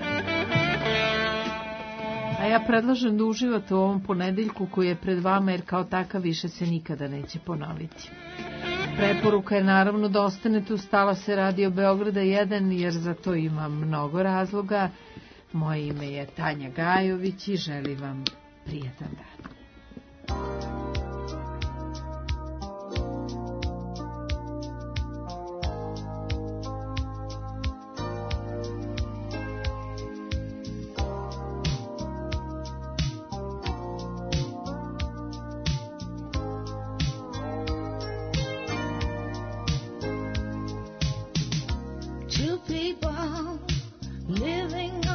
A ja predlažem da uživate u ovom ponedeljku koji je pred vama, jer kao takav više se nikada neće ponoviti. Preporuka je naravno da ostanete uz talase Radio Beograda 1, jer za to ima mnogo razloga. Moje ime je Tanja Gajović i želim vam prijetan dan. Two people living